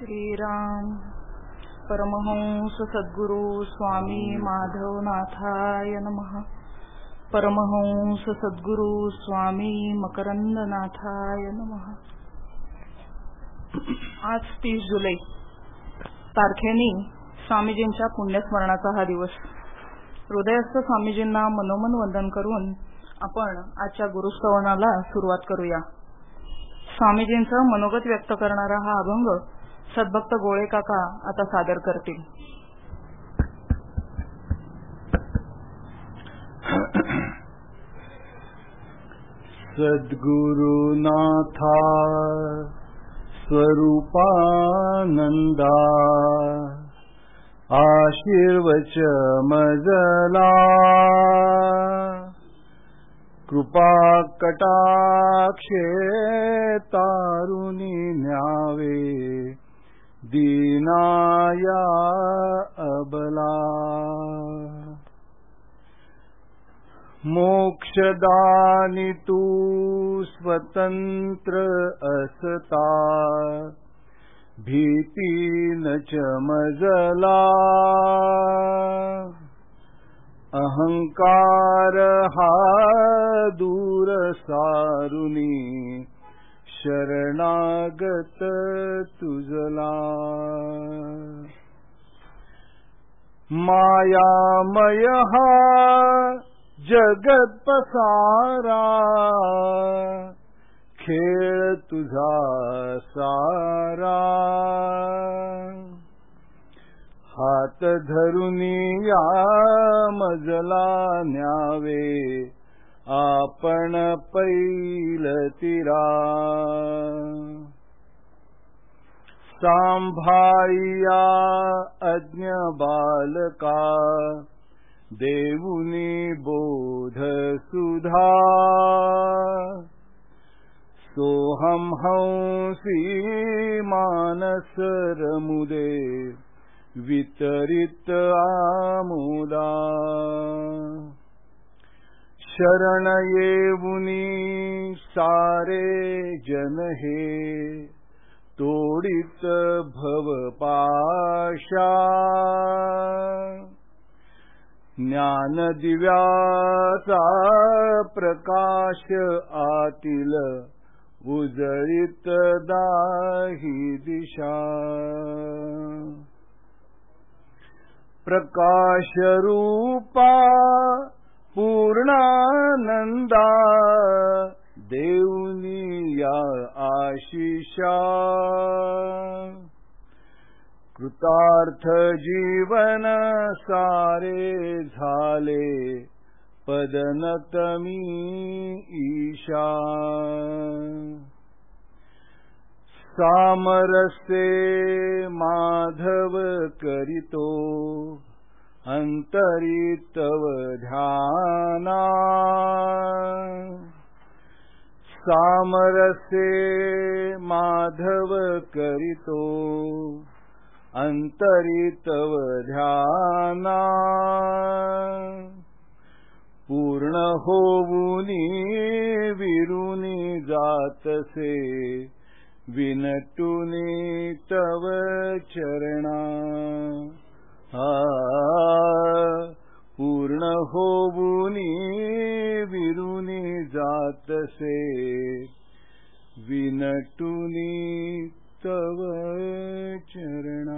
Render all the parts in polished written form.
श्रीराम परमहंस सद्गुरु स्वामी माधवनाथाय नमः. परमहंस सद्गुरु स्वामी मकरंदनाथाय नमः. आज 30 जुलै तारखेनी स्वामीजींच्या पुण्यस्मरणाचा हा दिवस. हृदयस्थ स्वामीजींना मनोमन वंदन करून आपण आजच्या गुरुस्तवनाला सुरुवात करूया. स्वामीजींचं मनोगत व्यक्त करणारा हा अभंग सद्भक्त गोळे काका आता सादर करतील. सद्गुरुनाथा स्वरूपानंदा आशीर्वच मजला कृपा कटाक्षे तारुणी न्यावे दीनाया अबला. मोक्षदानी तू स्वतंत्र असता भीती न चमजला. अहंकार हा दूर सारुनी शरणागत तुझला. मायामय हा जगत पसारा खेळ तुझा सारा. हात धरुनी या मजला न्यावे आपण पैल तिरा. सांभाळिया अज्ञ बालका देऊनी बोध सुधा. सोहम हंसी मानस रमुदे वितरित आमुदा. शरण येऊनी सारे जन हे तोडित भव पाशा. ज्ञान दिव्याचा प्रकाश आतील उजळीत दाही दिशा. प्रकाश रूपा पूर्णानंदा देऊनी या आशिषा. कृतार्थ जीवन सारे झाले पदनतमी ईशा. सामरसे माधव करितो अंतरी तव ध्याना. सामरसे माधव करितो अंतरी तव ध्याना. पूर्ण होऊनी विरुनी जातसे विनटुनी तव चरणा. पूर्ण होऊनी विरुनी जातसे विनटुनी तव चरणा.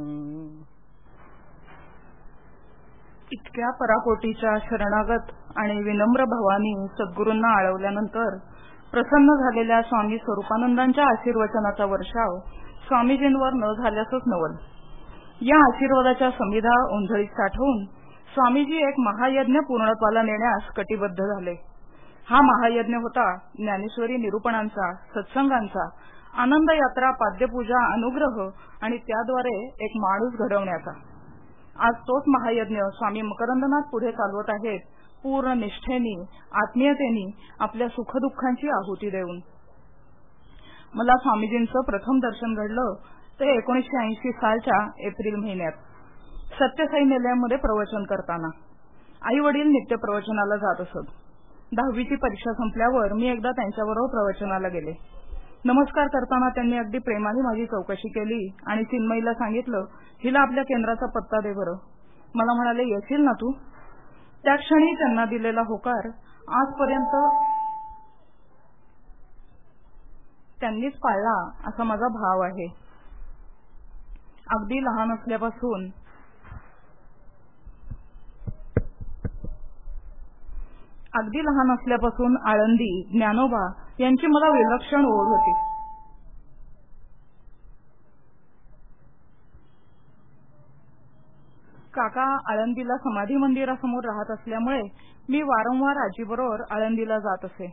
इतक्या पराकोटीच्या शरणागत आणि विनम्र भावानी सद्गुरूंना आळवल्यानंतर प्रसन्न झालेल्या स्वामी स्वरूपानंदांच्या आशीर्वचनाचा वर्षाव स्वामीजींवर न झाल्यासच नवल. या आशीर्वादाच्या समिधा ओंधळीत साठवून स्वामीजी एक महायज्ञ पूर्णत्वाला नेण्यास कटिबद्ध झाले. हा महायज्ञ होता ज्ञानेश्वरी निरूपणांचा, सत्संगांचा, आनंद यात्रा, पाद्यपूजा, अनुग्रह आणि त्याद्वारे एक माणूस घडवण्याचा. आज तोच महायज्ञ स्वामी मकरंदनाथ पुढे चालवत आहेत पूर्ण निष्ठेनी, आत्मीयतेनी, आपल्या सुखदुःखांची आहुती देऊन. मला स्वामीजींचं प्रथम दर्शन घडलं ते 1980 सालच्या एप्रिल महिन्यात सत्यसाई निलयमध्ये प्रवचन करताना. आई वडील नित्य प्रवचनाला जात असत. 10वीची परीक्षा संपल्यावर मी एकदा त्यांच्याबरोबर प्रवचनाला गेले. नमस्कार करताना त्यांनी अगदी प्रेमाने माझी चौकशी केली आणि चिन्मयीला सांगितलं, हिला आपल्या केंद्राचा पत्ता दे बरं. मला म्हणाले, येशील ना तू? त्या क्षणी त्यांना दिलेला होकार आजपर्यंत त्यांनीच पाळला असा माझा भाव आहे. अगदी लहान असल्यापासून आळंदी, ज्ञानोबा यांची मला विलक्षण ओढ होती. काका आळंदीला समाधी मंदिरासमोर राहत असल्यामुळे मी वारंवार आजीबरोबर आळंदीला जात असे.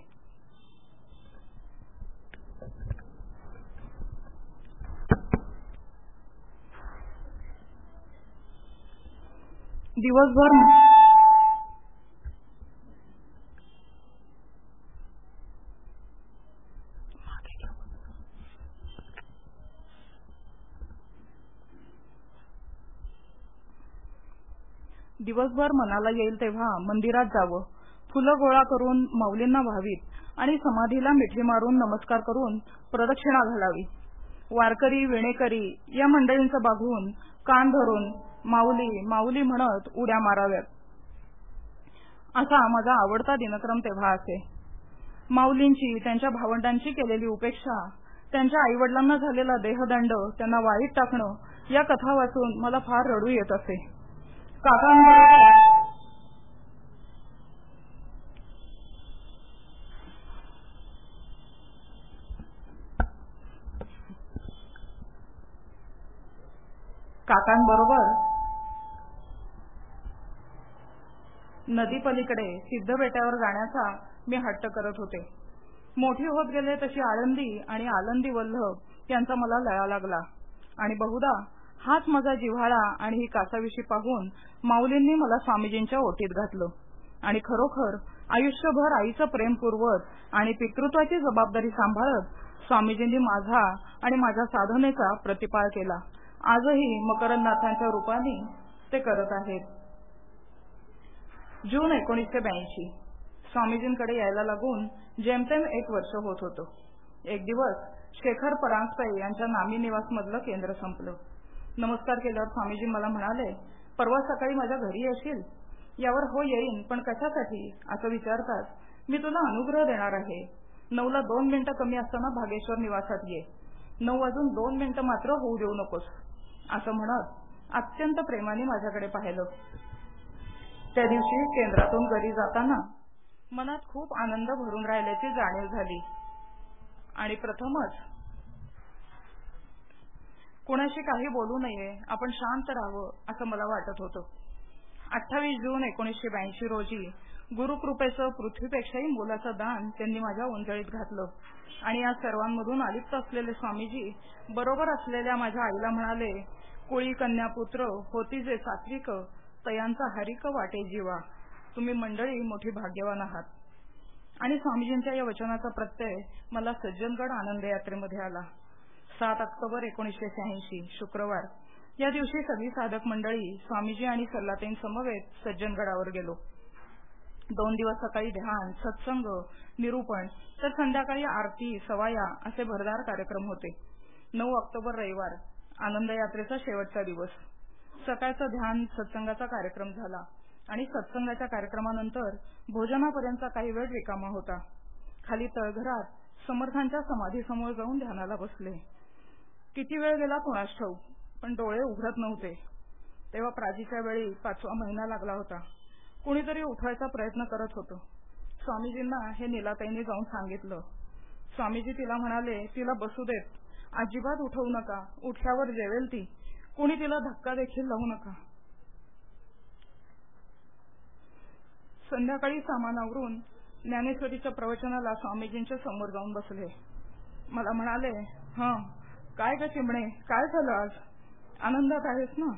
दिवसभर मनाला येईल तेव्हा मंदिरात जावं, फुलं गोळा करून माऊलींना व्हावीत आणि समाधीला मिठी मारून नमस्कार करून प्रदक्षिणा घालावी. वारकरी, विणेकरी या मंडळींचं बघून कान धरून माऊली माऊली म्हणत उड्या माराव्यात, असा माझा आवडता दिनक्रम तेव्हा असे. माऊलींची, त्यांच्या भावंडांची केलेली उपेक्षा, त्यांच्या आईवडिलांना झालेला देहदंड, त्यांना वाळीत टाकणं या कथा वाचून मला फार रडू येत असे. काकांबरोबर नदीपलीकडे सिद्धबेटावर जाण्याचा मी हट्ट करत होते. मोठी होत गेले तशी आळंदी आणि आलंदी वल्लभ यांचा मला लळा लागला आणि बहुधा हाच माझा जिव्हाळा आणि ही कासाविशी पाहून माऊलींनी मला स्वामीजींच्या ओटीत घातलं आणि खरोखर आयुष्यभर आईचं प्रेम पुरवत आणि पितृत्वाची जबाबदारी सांभाळत स्वामीजींनी माझा आणि माझ्या साधनेचा प्रतिपाळ केला. आजही मकरंदनाथांच्या रूपाने ते करत आहेत. जून 1982 स्वामीजींकडे यायला लागून जेमतेम 1 वर्ष होत होतं. एक दिवस शेखर परांजपे यांच्या नामी निवासमधलं केंद्र संपलं. नमस्कार केल्यावर स्वामीजी मला म्हणाले, परवा सकाळी माझ्या घरी येशील? यावर हो येईन, पण कशासाठी असं विचारताच मी तुला अनुग्रह देणार आहे. 9ला 2 मिनिटं कमी असताना भागेश्वर निवासात ये. 9 वाजून 2 मिनिटं मात्र होऊ देऊ नकोस असं म्हणत अत्यंत प्रेमाने माझ्याकडे पाहिलं. त्या दिवशी केंद्रातून घरी जाताना मनात खूप आनंद भरून राहिल्याची जाणीव झाली आणि प्रथमच कोणाशी काही बोलू नये, आपण शांत राहावं असं मला वाटत होतं. 28 जून 1982 रोजी गुरुकृपेचं पृथ्वीपेक्षाही मोलाचं दान त्यांनी माझ्या उंजळीत घातलं आणि या सर्वांमधून अलिप्त असलेले स्वामीजी बरोबर असलेल्या माझ्या आईला म्हणाले, कोळी कन्यापुत्र होती जे सात्विक, तयांचा हरिक वाटे जीवा. तुम्ही मंडळी मोठी भाग्यवान आहात. आणि स्वामीजींच्या या वचनाचा प्रत्यय मला सज्जनगड आनंद यात्रेमध्ये आला. 7 ऑक्टोबर 1986 शुक्रवार या दिवशी सगळी साधक मंडळी स्वामीजी आणि सल्लातेन समवेत सज्जनगडावर गेलो. 2 दिवस सकाळी ध्यान, सत्संग, निरूपण तर संध्याकाळी आरती, सवाया असे भरदार कार्यक्रम होते. 9 ऑक्टोबर रविवार आनंद यात्रेचा शेवटचा दिवस. सकाळचं ध्यान, सत्संगाचा कार्यक्रम झाला आणि सत्संगाच्या कार्यक्रमानंतर भोजनापर्यंतचा काही वेळ रिकामा होता. खाली तळघरात समर्थांच्या समाधीसमोर जाऊन ध्यानाला बसले. किती वेळ गेला कुणास ठाऊक, पण डोळे उघडत नव्हते. तेव्हा प्राजीच्या वेळी 5वा महिना लागला होता. कुणीतरी उठवायचा प्रयत्न करत होतं. स्वामीजींना हे नीलाताईंनी जाऊन सांगितलं. स्वामीजी तिला म्हणाले, तिला बसू देत, अजिबात उठवू नका, उठल्यावर जेवेल ती, कुणी तिला धक्का देखील लावू नका. संध्याकाळी सामान आवरून ज्ञानेश्वरीच्या प्रवचनाला स्वामीजींच्या समोर जाऊन बसले. मला म्हणाले, काय ग चिमणे, काय झालं आज? आनंदात आहेस ना?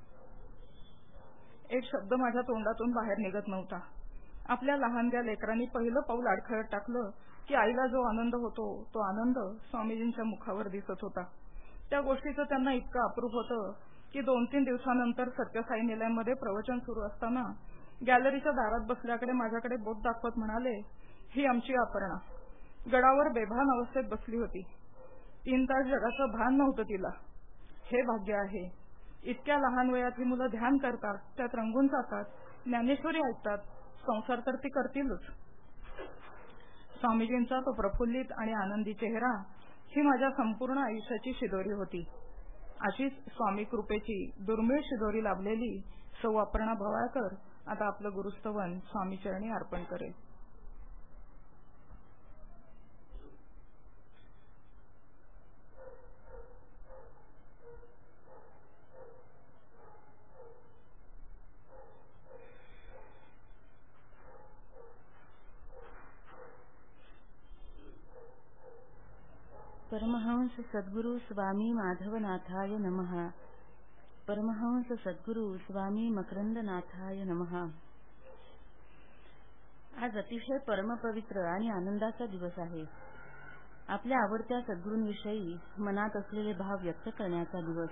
एक शब्द माझ्या तोंडातून बाहेर निघत नव्हता. आपल्या लहानग्या लेकरांनी पहिलं पाऊल अडखळत टाकलं की आईला जो आनंद होतो तो आनंद स्वामीजींच्या मुखावर दिसत होता. त्या गोष्टीचं त्यांना इतकं अप्रूप होतं की 2-3 दिवसानंतर सत्यसाई निलयमध्ये प्रवचन सुरू असताना गॅलरीच्या दारात बसल्याकडे माझ्याकडे बोट दाखवत म्हणाले, ही आमची अपर्णा. गडावर बेभान अवस्थेत बसली होती. 3 तास जगाचं भान नव्हतं तिला. हे भाग्य आहे. इतक्या लहान वयात ही मुलं ध्यान करतात, त्यात रंगून जातात, ज्ञानेश्वरी ऐकतात, संसार तर ती करतीलच. स्वामीजींचा तो प्रफुल्लित आणि आनंदी चेहरा ही माझ्या संपूर्ण आयुष्याची शिदोरी होती. अशीच स्वामी कृपेची दुर्मिळ शिदोरी लाभलेली सौ अपर्णा भवाळकर आता आपलं गुरुस्तवन स्वामीचरणी अर्पण करेल. परमहंस सद्गुरु स्वामी माधवनाथाय नमः. परमहंस सद्गुरु स्वामी मकरंदनाथाय नमः. आज अतिशय परमपवित्र आणि आनंदाचा दिवस आहे. आपल्या आवडत्या सद्गुरूंविषयी मनात असलेले भाव व्यक्त करण्याचा दिवस.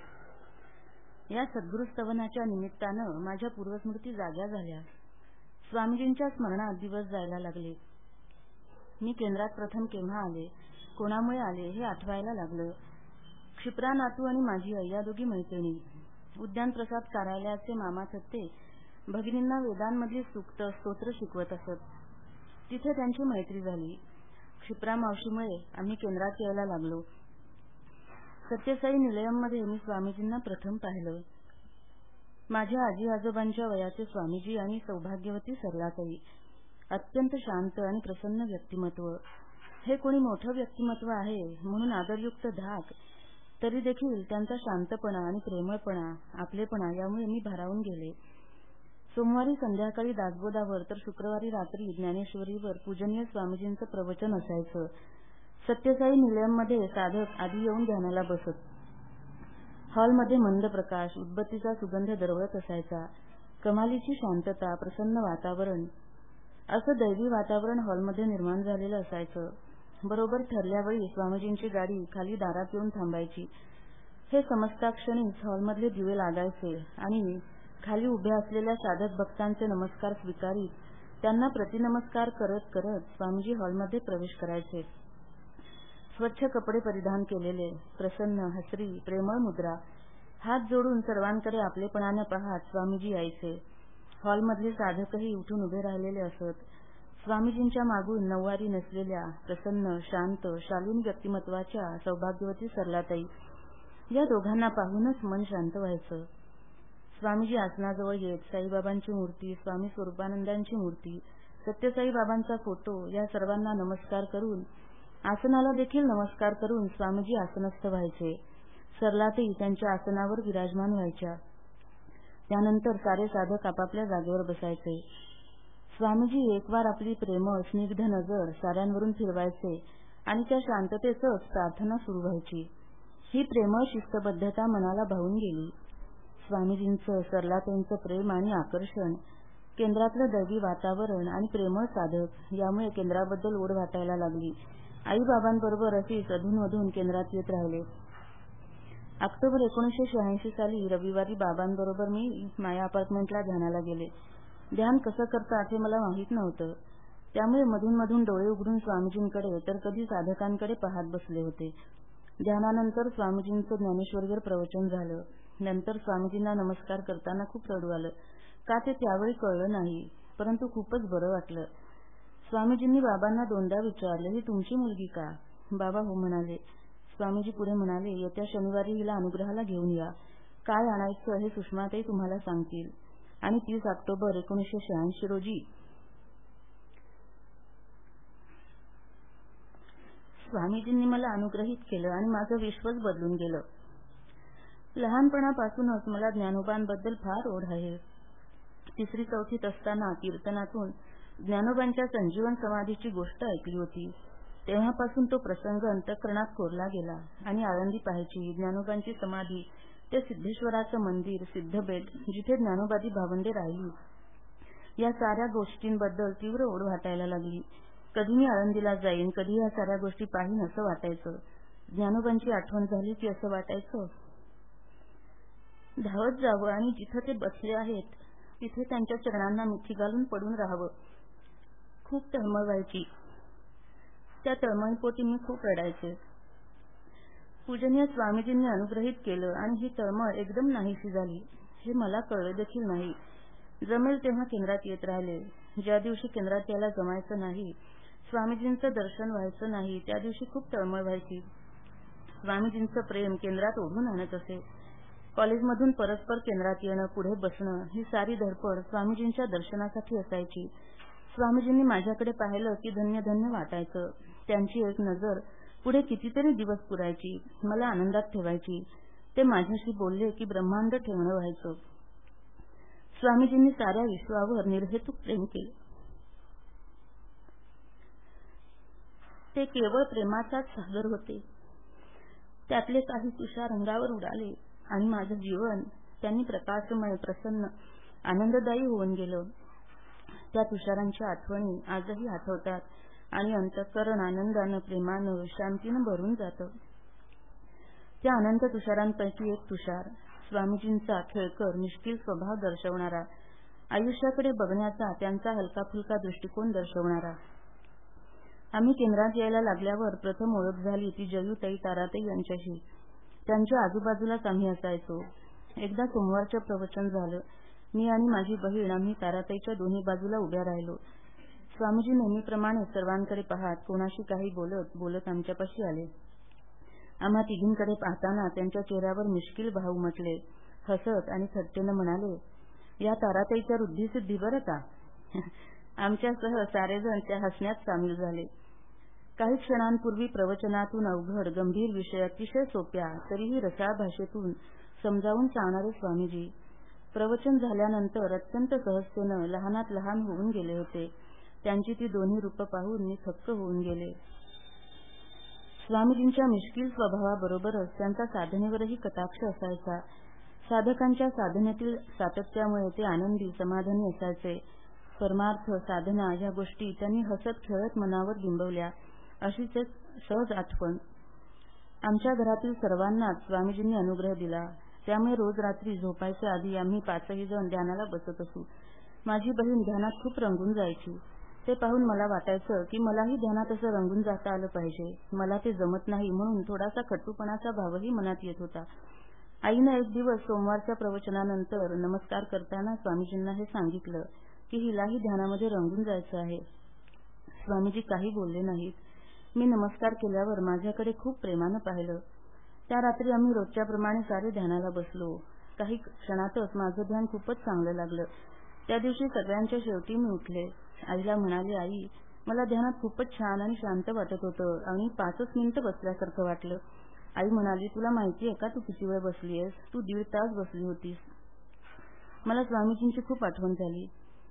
या सद्गुरुस्तवनाच्या निमित्तानं माझ्या पूर्वस्मृती जाग्या झाल्या. स्वामीजींच्या स्मरणात दिवस जायला लागले. मी केंद्रात प्रथम केव्हा आले, कोणामुळे आले हे आठवायला लागलं. क्षिप्रा नातू आणि माझी आई या दोघी मैत्रिणी उद्यान प्रसाद कार्यालयाचे मामा थत्ते भगिनींना वेदांमधली सूक्त स्तोत्र शिकवत असत. तिथे त्यांची मैत्री झाली. क्षिप्रा मावशीमुळे आम्ही केंद्रात यायला लागलो. सत्यसाई निलयममध्ये मी स्वामीजींना प्रथम पाहिलं. माझ्या आजी आजोबांच्या वयाचे स्वामीजी आणि सौभाग्यवती सरलाताई. अत्यंत शांत आणि प्रसन्न व्यक्तिमत्व. हे कोणी मोठं व्यक्तिमत्व आहे म्हणून आदरयुक्त धाक, तरी देखील त्यांचा शांतपणा आणि प्रेमळपणा, आपलेपणा यामुळे मी भारावून गेले. सोमवारी संध्याकाळी दासबोधावर तर शुक्रवारी रात्री ज्ञानेश्वरीवर पूजनीय स्वामीजींचं प्रवचन असायचं. सत्यसाई निलयममध्ये साधक आधी येऊन ध्यानाला बसत. हॉलमध्ये मंद प्रकाश, उदबत्तीचा सुगंध दरवळत असायचा. कमालीची शांतता, प्रसन्न वातावरण, असं दैवी वातावरण हॉलमध्ये निर्माण झालेलं असायचं. बरोबर ठरल्यावेळी स्वामीजींची गाडी खाली दारात येऊन थांबायची. हे समजताक्षणीच हॉलमधले दिवे लागायचे आणि खाली उभ्या असलेल्या साधक भक्तांचे नमस्कार स्वीकारीत त्यांना प्रतिनमस्कार करत करत स्वामीजी हॉलमध्ये प्रवेश करायचे. स्वच्छ कपडे परिधान केलेले, प्रसन्न, हसरी, प्रेमळ मुद्रा, हात जोडून सर्वांकडे आपलेपणाने पाहत स्वामीजी यायचे. हॉलमधले साधकही उठून उभे राहिलेले असत. स्वामीजींच्या मागून नऊवारी नसलेल्या प्रसन्न, शांत, शालीन व्यक्तिमत्वाच्या सौभाग्यवती सरलाताई या दोघांना पाहूनच मन शांत व्हायचं. स्वामीजी आसनाजवळ येत साईबाबांची मूर्ती, स्वामी स्वरूपानंदांची मूर्ती, सत्यसाई बाबांचा फोटो या सर्वांना नमस्कार करून, आसनाला देखील नमस्कार करून स्वामीजी आसनस्थ व्हायचे. सरलाताई त्यांच्या आसनावर विराजमान व्हायच्या. त्यानंतर सारे साधक आपापल्या जागेवर बसायचे. स्वामीजी एकवार आपली प्रेमळ स्निग्ध नजर साऱ्यांवरून फिरवायचे आणि त्या शांततेतच प्रार्थना सुरू व्हायची. ही प्रेमळ शिस्तबद्धता मनाला भावून गेली. स्वामीजींचं, सरलाताईंचं प्रेम आणि आकर्षण, केंद्रातलं दैवी वातावरण आणि प्रेमळ साधक यामुळे केंद्राबद्दल ओढ वाटायला लागली. आईबाबांबरोबर अशीच अधूनमधून केंद्रात येत राहिले. ऑक्टोबर 1986 साली रविवारी बाबांबरोबर मी माया अपार्टमेंटला ध्यानाला गेले. ध्यान कसं करतात हे मला माहीत नव्हतं. त्यामुळे मधून मधून डोळे उघडून स्वामीजींकडे तर कधी साधकांकडे पाहत बसले होते. ध्यानानंतर स्वामीजींचं ज्ञानेश्वरीवर प्रवचन झालं. नंतर स्वामीजींना नमस्कार करताना खूप रडू आलं. का ते त्यावेळी कळलं नाही, परंतु खूपच बरं वाटलं. स्वामीजींनी बाबांना दोनदा विचारलं, ही तुमची मुलगी का? बाबा हो म्हणाले. स्वामीजी पुढे म्हणाले, येत्या शनिवारी हिला अनुग्रहाला घेऊन या. काय आणायचं हे सुषमाताई तुम्हाला सांगतील. आणि 30 ऑक्टोबर 1986 रोजी स्वामीजींनी मला अनुग्रहित केलं आणि माझं विश्वच बदलून गेलं. लहानपणापासूनच मला ज्ञानोबांबद्दल फार ओढ आहे. 3री-4थीत असताना कीर्तनातून ज्ञानोबांच्या संजीवन समाधीची गोष्ट ऐकली होती. तेव्हापासून तो प्रसंग अंतःकरणात कोरला गेला आणि आळंदी पाहायची, ज्ञानोबांची समाधी, ते सिद्धेश्वराचं मंदिर, सिद्धबेट, जिथे ज्ञानोबादी भावंडे राहिली, या साऱ्या गोष्टींबद्दल तीव्र ओढ वाटायला लागली. कधी मी आळंदीला जाईन, कधी या साऱ्या गोष्टी पाहीन असं वाटायचं. ज्ञानोबांची आठवण झाली की असं वाटायचं धावत जावं आणि जिथं ते बसले आहेत तिथे त्यांच्या चरणांना मिठी घालून पडून राहावं. खूप तळमळ व्हायची. त्या तळमळीपोटी मी खूप रडायचे. पूजनीय स्वामीजींनी अनुग्रहित केलं आणि ही तळमळ एकदम नाहीशी झाली. हे मला कळलं देखील नाही. जमेल तेव्हा केंद्रात येत राहिले. ज्या दिवशी केंद्रात यायला जमायचं नाही, स्वामीजींचं दर्शन व्हायचं नाही, त्या दिवशी खूप तळमळ व्हायची. स्वामीजींचं प्रेम केंद्रात ओढून आणत असे. कॉलेजमधून परस्पर केंद्रात येणं, पुढे बसणं, ही सारी धडपड स्वामीजींच्या दर्शनासाठी असायची. स्वामीजींनी माझ्याकडे पाहिलं की धन्य धन्य वाटायचं. त्यांची एक नजर पुढे कितीतरी दिवस पुरायची, मला आनंदात ठेवायची. ते माझ्याशी बोलले की ब्रह्मांड ठेवणं व्हायचं. स्वामीजींनी साऱ्या विश्वावर निर्हेतुक प्रेम केले. ते केवळ प्रेमाचाच सागर होते. त्यातले काही तुषार अंगावर उडाले आणि माझं जीवन त्यांनी प्रकाशमय, प्रसन्न, आनंददायी होऊन गेलं. त्या तुषारांच्या आठवणी आजही आठवतात आणि अंतःकरण आनंदानं, प्रेमानं, शांतीनं भरून जातं. त्या अनंत तुषारांपैकी एक तुषार स्वामीजींचा खेळकर, निष्ठील स्वभाव दर्शवणारा, आयुष्याकडे बघण्याचा त्यांचा हलका फुलका दृष्टिकोन दर्शवणारा. आम्ही केंद्रात यायला लागल्यावर प्रथम ओळख झाली ती जयूताई, ताराताई यांच्याशी. त्यांच्या आजूबाजूलाच आम्ही असायचो. एकदा सोमवारचं प्रवचन झालं. मी आणि माझी बहीण आम्ही ताराताईच्या दोन्ही बाजूला उभ्या राहिलो. स्वामीजी नेहमीप्रमाणे सर्वांकडे पाहत, कोणाशी काही बोलत बोलत आमच्यापाशी आले. आम्हा तिघींकडे पाहताना त्यांच्या चेहऱ्यावर मिश्किल भाव उमटले. हसत आणि थट्टेनं म्हणाले, या ताराताईच्या रुद्धिसिद्धी बरं का. आमच्यासह सारेजण त्या हसण्यात सामील झाले. काही क्षणांपूर्वी प्रवचनातून अवघड गंभीर विषय अतिशय सोप्या तरीही रसाळ भाषेतून समजावून सांगणारे स्वामीजी प्रवचन झाल्यानंतर अत्यंत सहजतेनं लहानात लहान होऊन गेले होते. त्यांची ती दोन्ही रूपं पाहून मी थक्क होऊन गेले. स्वामीजींच्या मिश्किल स्वभावाबरोबरच त्यांचा साधनेवरही कटाक्ष असायचा. साधकांच्या साधनेतील सातत्यामुळे ते आनंदी, समाधानी असायचे. परमार्थ, साधना या गोष्टी त्यांनी हसत खेळत मनावर बिंबवल्या, अशीच एक सहज आठवण. आमच्या घरातील सर्वांनाच स्वामीजींनी अनुग्रह दिला. त्यामुळे रोज रात्री झोपायच्या आधी आम्ही पाचही जण ध्यानाला बसत असू. माझी बहीण ध्यानात खूप रंगून जायची. ते पाहून मला वाटायचं की मलाही ध्यानात असं रंगून जाता आलं पाहिजे. मला ते जमत नाही म्हणून थोडासा खट्टूपणाचा भावही मनात येत होता. आईनं एक दिवस सोमवारच्या प्रवचनानंतर नमस्कार करताना स्वामीजींना हे सांगितलं की हिलाही ध्यानामध्ये रंगून जायचं आहे. स्वामीजी काही बोलले नाहीत. मी नमस्कार केल्यावर माझ्याकडे खूप प्रेमानं पाहिलं. त्या रात्री आम्ही रोजच्याप्रमाणे सारे ध्यानाला बसलो. काही क्षणातच माझं ध्यान खूपच चांगलं लागलं. त्या दिवशी सगळ्यांच्या शेवटी मी उठले. आईला म्हणाले, आई, मला ध्यानात खूपच छान आणि शांत वाटत होतं आणि 5 मिनिटं बसल्यासारखं वाटलं. आई म्हणाली, तुला माहिती आहे का तू किती वेळ बसलीयस? तू 1.5 तास बसली होतीस. मला स्वामीजींची खूप आठवण झाली.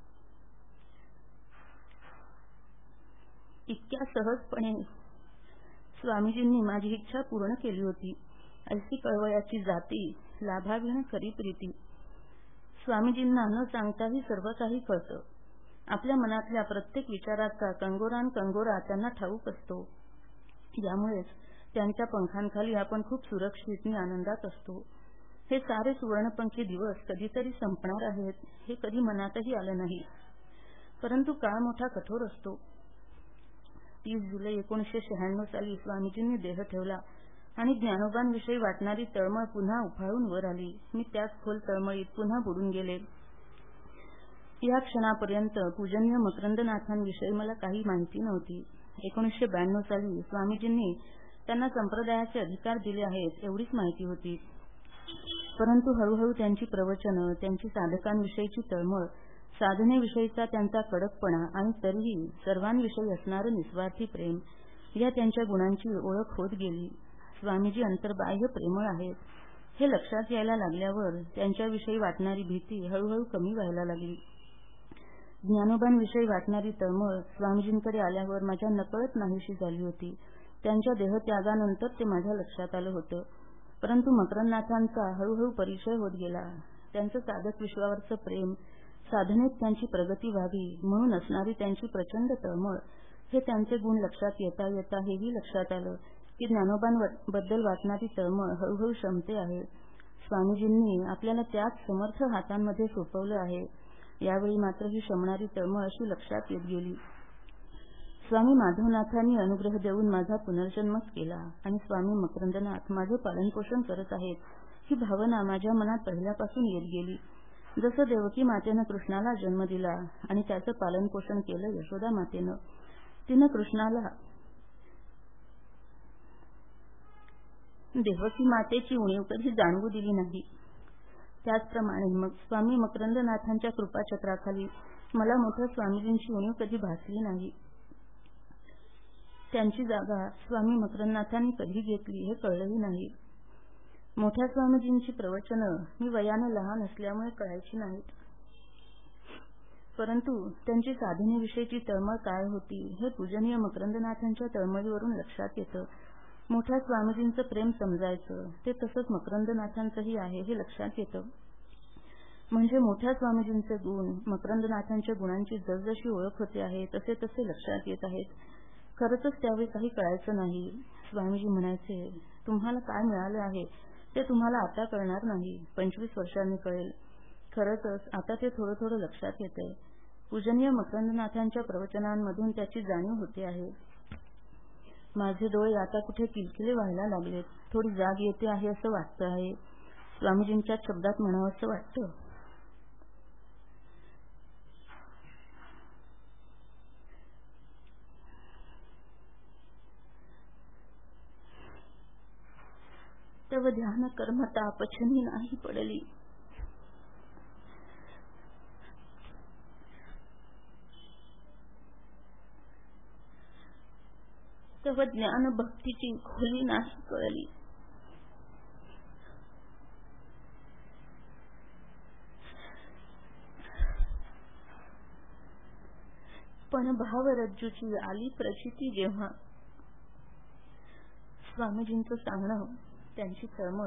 इतक्या सहजपणे स्वामीजींनी माझी इच्छा पूर्ण केली होती. ऐसी कळवयाची जाती, लाभाविण करी प्रीती. स्वामीजींना न सांगताही सर्व काही कळतं. आपल्या मनातल्या प्रत्येक विचाराचा कंगोरान कंगोरा त्यांना ठाऊक असतो. यामुळेच त्यांच्या पंखांखाली आपण खूप सुरक्षित आणि आनंदात असतो. हे सारे सुवर्णपंखी दिवस कधीतरी संपणार आहेत हे कधी मनातही आलं नाही. परंतु काळ मोठा कठोर असतो. 30 जुलै 1996 साली स्वामीजींनी देह ठेवला आणि ज्ञानोबांविषयी वाटणारी तळमळ पुन्हा उफाळून वर आली. मी त्याच खोल तळमळीत पुन्हा बुडून गेले. या क्षणापर्यंत पूजनीय मकरंदनाथांविषयी मला काही माहिती नव्हती. 1992 साली स्वामीजींनी त्यांना संप्रदायाचे अधिकार दिले आहेत एवढीच माहिती होती. परंतु हळूहळू त्यांची प्रवचनं, त्यांची साधकांविषयीची तळमळ, साधनेविषयीचा त्यांचा कडकपणा आणि तरीही सर्वांविषयी असणारं निस्वार्थी प्रेम या त्यांच्या गुणांची ओळख होत गेली. स्वामीजी अंतर्बाह्य प्रेमळ आहेत हे लक्षात यायला लागल्यावर त्यांच्याविषयी वाटणारी भीती हळूहळू कमी व्हायला लागली. ज्ञानोबांविषयी वाटणारी तळमळ स्वामीजींकडे आल्यावर माझ्या नकळत नाहीशी झाली होती. त्यांच्या देहत्यागानंतर ते माझ्या लक्षात आलं होतं. परंतु मकरंदनाथांचा हळूहळू परिचय होत गेला. त्यांचं साधक विश्वावरचं प्रेम, साधनेत त्यांची प्रगती व्हावी म्हणून असणारी त्यांची प्रचंड तळमळ, हे त्यांचे गुण लक्षात येता येता हेही लक्षात आलं की ज्ञानोबांबद्दल वाटणारी तळमळ हळूहळू शमते आहे. स्वामीजींनी आपल्याला त्याच समर्थ हातांमध्ये सोपवलं आहे. यावेळी मात्र ही शमणारी तळमळ अशी लक्षात येत गेली. स्वामी माधवनाथांनी अनुग्रह देऊन माझा पुनर्जन्मच केला आणि स्वामी मकरंदनाथ माझे पालनपोषण करत आहेत, ही भावना माझ्या मनात पहिल्यापासून येत गेली. जसं देवकी मातेनं कृष्णाला जन्म दिला आणि त्याचं पालनपोषण केलं यशोदा मातेनं, तिनं कृष्णाला देवकी मातेची उणीव कधी जाणवू दिली नाही. त्याचप्रमाणे मग स्वामी मकरंदनाथांच्या कृपाचक्राखाली मला मोठ्या स्वामीजींची उणीव कधी भासली नाही. त्यांची जागा स्वामी मकरंदनाथांनी कधी घेतली हे कळलंही नाही. मोठ्या स्वामीजींची प्रवचनं मी वयानं लहान असल्यामुळे कळायची नाहीत, परंतु त्यांची साधनेविषयीची तळमळ काय होती हे पूजनीय मकरंदनाथांच्या तळमळीवरून लक्षात येतं. मोठ्या स्वामीजींचं प्रेम समजायचं, ते तसंच मकरंदनाथांचंही आहे हे लक्षात येतं. म्हणजे मोठ्या स्वामीजींचे गुण मकरंदनाथांच्या गुणांची जसजशी ओळख होते आहे तसे तसे लक्षात येत आहेत. खरंच त्यावेळी काही कळायचं नाही. स्वामीजी म्हणायचे, तुम्हाला काय मिळालं आहे ते तुम्हाला आता कळणार नाही, 25 वर्षांनी कळेल. खरंच आता ते थोडं थोडं लक्षात येतंय. पूजनीय मकरंदनाथांच्या प्रवचनांमधून त्याची जाणीव होते आहे. माझे डोळे आता कुठे किलकिले व्हायला लागलेत, थोडी जाग येते आहे असं वाटतं आहे. स्वामीजींच्या शब्दात म्हणावं असं वाटतं, तव ध्यान कर्मता पचनी नाही पडली. तव ज्ञान भक्तीची खोली नाही कळली. पण भावरज्जूची आली प्रचिती जेव्हा. स्वामीजींचं सांगणं, त्यांची तळमळ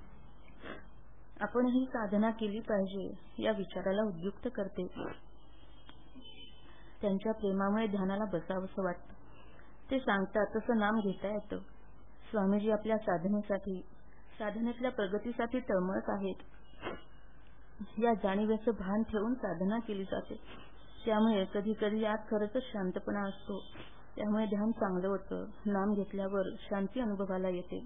आपणही साधना केली पाहिजे या विचाराला उद्युक्त करते. त्यांच्या प्रेमामुळे ध्यानाला बसावंसं वाटतं. ते सांगतात तसं नाम घेता येतं. स्वामीजी आपल्या साधनेसाठी, साधनेतल्या प्रगतीसाठी तळमळत आहेत. या जाणीवेचं भान ठेवून साधना केली जाते. त्यामुळे कधी कधी आत खरंच शांतपणा असतो. त्यामुळे ध्यान चांगलं होतं. नाम घेतल्यावर शांती अनुभवाला येते.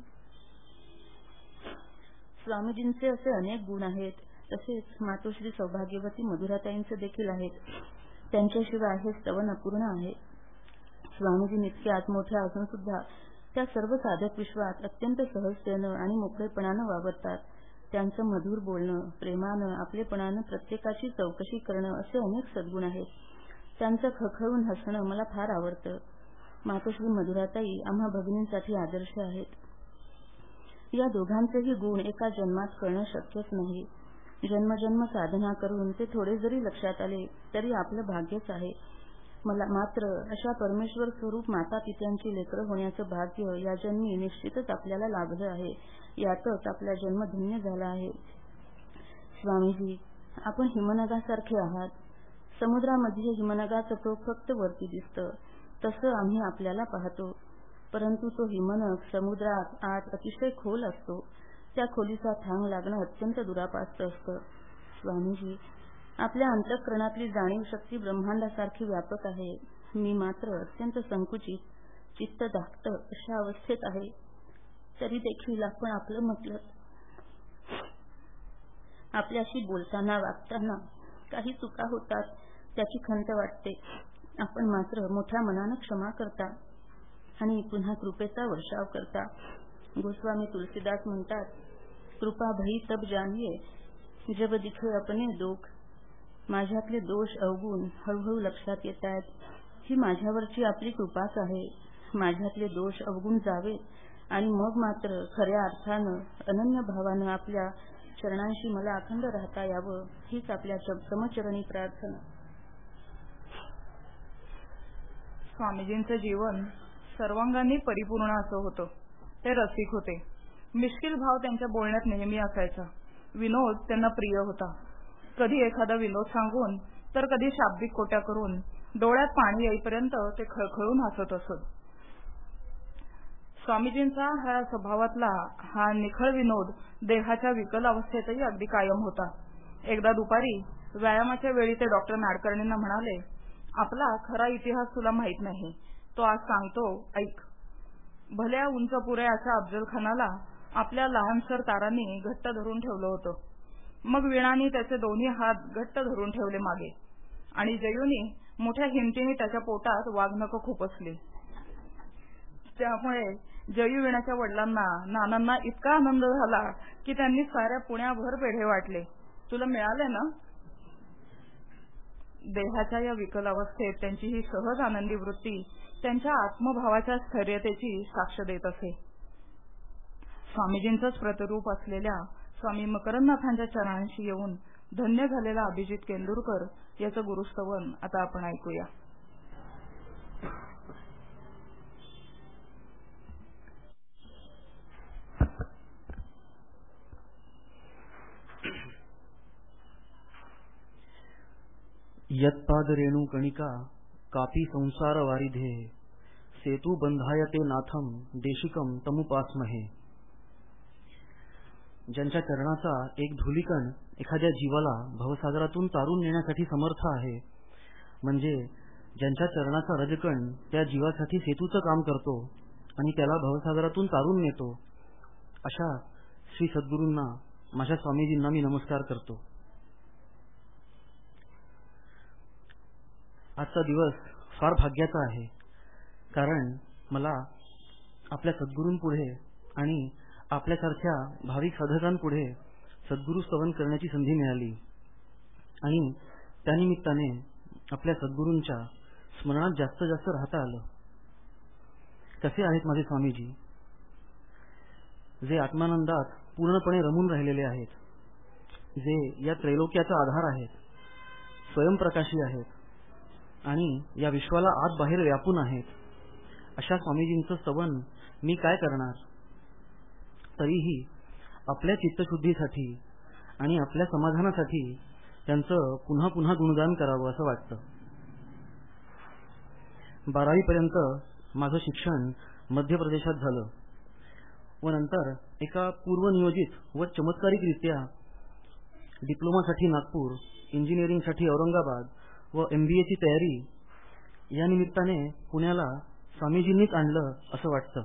स्वामीजींचे असे अनेक गुण आहेत. तसेच मातोश्री सौभाग्यवती मधुराताईंचे देखील आहेत. त्यांच्याशिवाय हे स्तवन अपूर्ण आहे. स्वामीजी इतके आत्मोठे असून सुद्धा त्या सर्व साधक विश्वात अत्यंत सहजतेनं आणि मोकळेपणानं वावरतात. त्यांचं मधुर बोलणं, प्रेमानं, आपलेपणानं प्रत्येकाची चौकशी करणं असे अनेक सद्गुण आहेत. त्यांचं खळखळून हसणं मला फार आवडतं. मातोश्री मधुराताई आम्हा भगिनींसाठी आदर्श आहेत. या दोघांचेही गुण एका जन्मात कळणं शक्यच नाही. जन्मजन्म साधना करून ते थोडे जरी लक्षात आले तरी आपलं भाग्यच आहे. मला मात्र अशा परमेश्वर स्वरूप माता पित्यांची लेकरं होण्याचं भाग्य या जन्मी निश्चितच आपल्याला लाभलं आहे. यातच आपला जन्म धन्य झाला आहे. स्वामीजी, आपण हिमनगासारखे आहात. समुद्रामध्ये हिमनगाचं टोक फक्त वरती दिसतं, तसं आम्ही आपल्याला पाहतो. परंतु तो हिमनग समुद्रात आत अतिशय खोल असतो. त्या खोलीचा थांग लागणं अत्यंत दुरापास्त असतं. स्वामीजी, आपल्या अंतःकरणातली जाणीव शक्ती ब्रह्मांडासारखी व्यापक आहे. मी मात्र अत्यंत संकुचित, चित्त धाकटं अशा अवस्थेत आहे. तरी देखील आपण आपलं म्हटलं. आपल्याशी बोलताना वागताना काही चुका होतात, त्याची खंत वाटते. आपण मात्र मोठ्या मनानं क्षमा करता आणि पुन्हा कृपेचा वर्षाव करता. गोस्वामी तुलसीदास म्हणतात, कृपा भई तब जानिये जब दिखे अपने दोष. माझ्यातले दोष अवगुण हळूहळू लक्षात येत आहेत. ही माझ्यावरची आपली कृपाच आहे. माझ्यातले दोष अवगुण जावेत आणि मग मात्र खऱ्या अर्थानं अनन्य भावानं आपल्या चरणांशी मला अखंड राहता यावं, हीच आपल्या समचरणी प्रार्थना. स्वामीजींचं जीवन सर्वांगांनी परिपूर्ण असं होतं. ते रसिक होते. मिश्किल भाव त्यांच्या बोलण्यात नेहमी असायचा. विनोद त्यांना प्रिय होता. कधी एखादा विनोद सांगून तर कधी शाब्दिक कोट्या करून डोळ्यात पाणी येईपर्यंत ते खळखळून हसत असत. स्वामीजींचा हा स्वभावातला हा निखळ विनोद देहाच्या विकल अवस्थेतही अगदी कायम होता. एकदा दुपारी व्यायामाच्या वेळी ते डॉक्टर नाडकर्णींना म्हणाले, आपला खरा इतिहास तुला माहित नाही. तो आज सांगतो, ऐक. भल्या उंच पुऱ्या अशा अफजलखानाला आपल्या लहानसर तारांनी घट्ट धरून ठेवलं होतं. मग वीणाने त्याचे दोन्ही हात घट्ट धरून ठेवले मागे आणि जयूने मोठ्या हिमतीने त्याच्या पोटात वाघनखं खुपसली. त्यामुळे जयू वीणाच्या वडिलांना नानांना इतका आनंद झाला की त्यांनी साऱ्या पुण्याभर पेढे वाटले. तुला मिळाले ना? देहाच्या या विकल अवस्थेत त्यांची ही सहज आनंदी वृत्ती त्यांच्या आत्मभावाच्या स्थैर्यतेची साक्ष देत असे. स्वामीजींचंच प्रतिरूप असलेल्या स्वामी मकरंदनाथांच्या चरणांशी येऊन धन्य झालेला अभिजित केंदुरकर याचं गुरुस्तवन आता आपण ऐकूया. यत्पाद रेणू कणिका कापी संसार वारिधे सेतू बंधायते नाथम देशिकम तमुपास्महे. ज्यांच्या चरणाचा एक धूलिकण एखाद्या जीवाला भवसागरातून तारून नेण्यासाठी समर्थ आहे, म्हणजे ज्यांच्या चरणाचा रजकण त्या जीवासाठी सेतूचं काम करतो आणि त्याला भवसागरातून तारून नेतो, अशा श्री सद्गुरूंना, माझ्या स्वामीजींना मी नमस्कार करतो. आजचा दिवस फार भाग्याचा आहे, कारण मला आपल्या सद्गुरूंपुढे आणि आपल्यासारख्या भाविक साधकांपुढे सद्गुरू स्तवन करण्याची संधी मिळाली आणि त्यानिमित्ताने आपल्या सद्गुरूंच्या स्मरणात जास्त जास्त राहता आलं. कसे आहेत माझे स्वामीजी, जे आत्मानंदात पूर्णपणे रमून राहिलेले आहेत, जे या त्रैलोक्याचा आधार आहेत, स्वयंप्रकाशी आहेत आणि या विश्वाला आत बाहेर व्यापून आहेत, अशा स्वामीजींचं स्तवन मी काय करणार. तरीही आपल्या चित्तशुद्धीसाठी आणि आपल्या समाधानासाठी त्यांचं पुन्हा पुन्हा गुणगान करावं असं वाटतं. 12वी पर्यंत माझं शिक्षण मध्य प्रदेशात झालं व नंतर एका पूर्वनियोजित व चमत्कारिकरित्या डिप्लोमासाठी नागपूर, इंजिनिअरिंगसाठी औरंगाबाद व MBA ची तयारी या निमित्ताने पुण्याला स्वामीजींनीच आणलं असं वाटतं.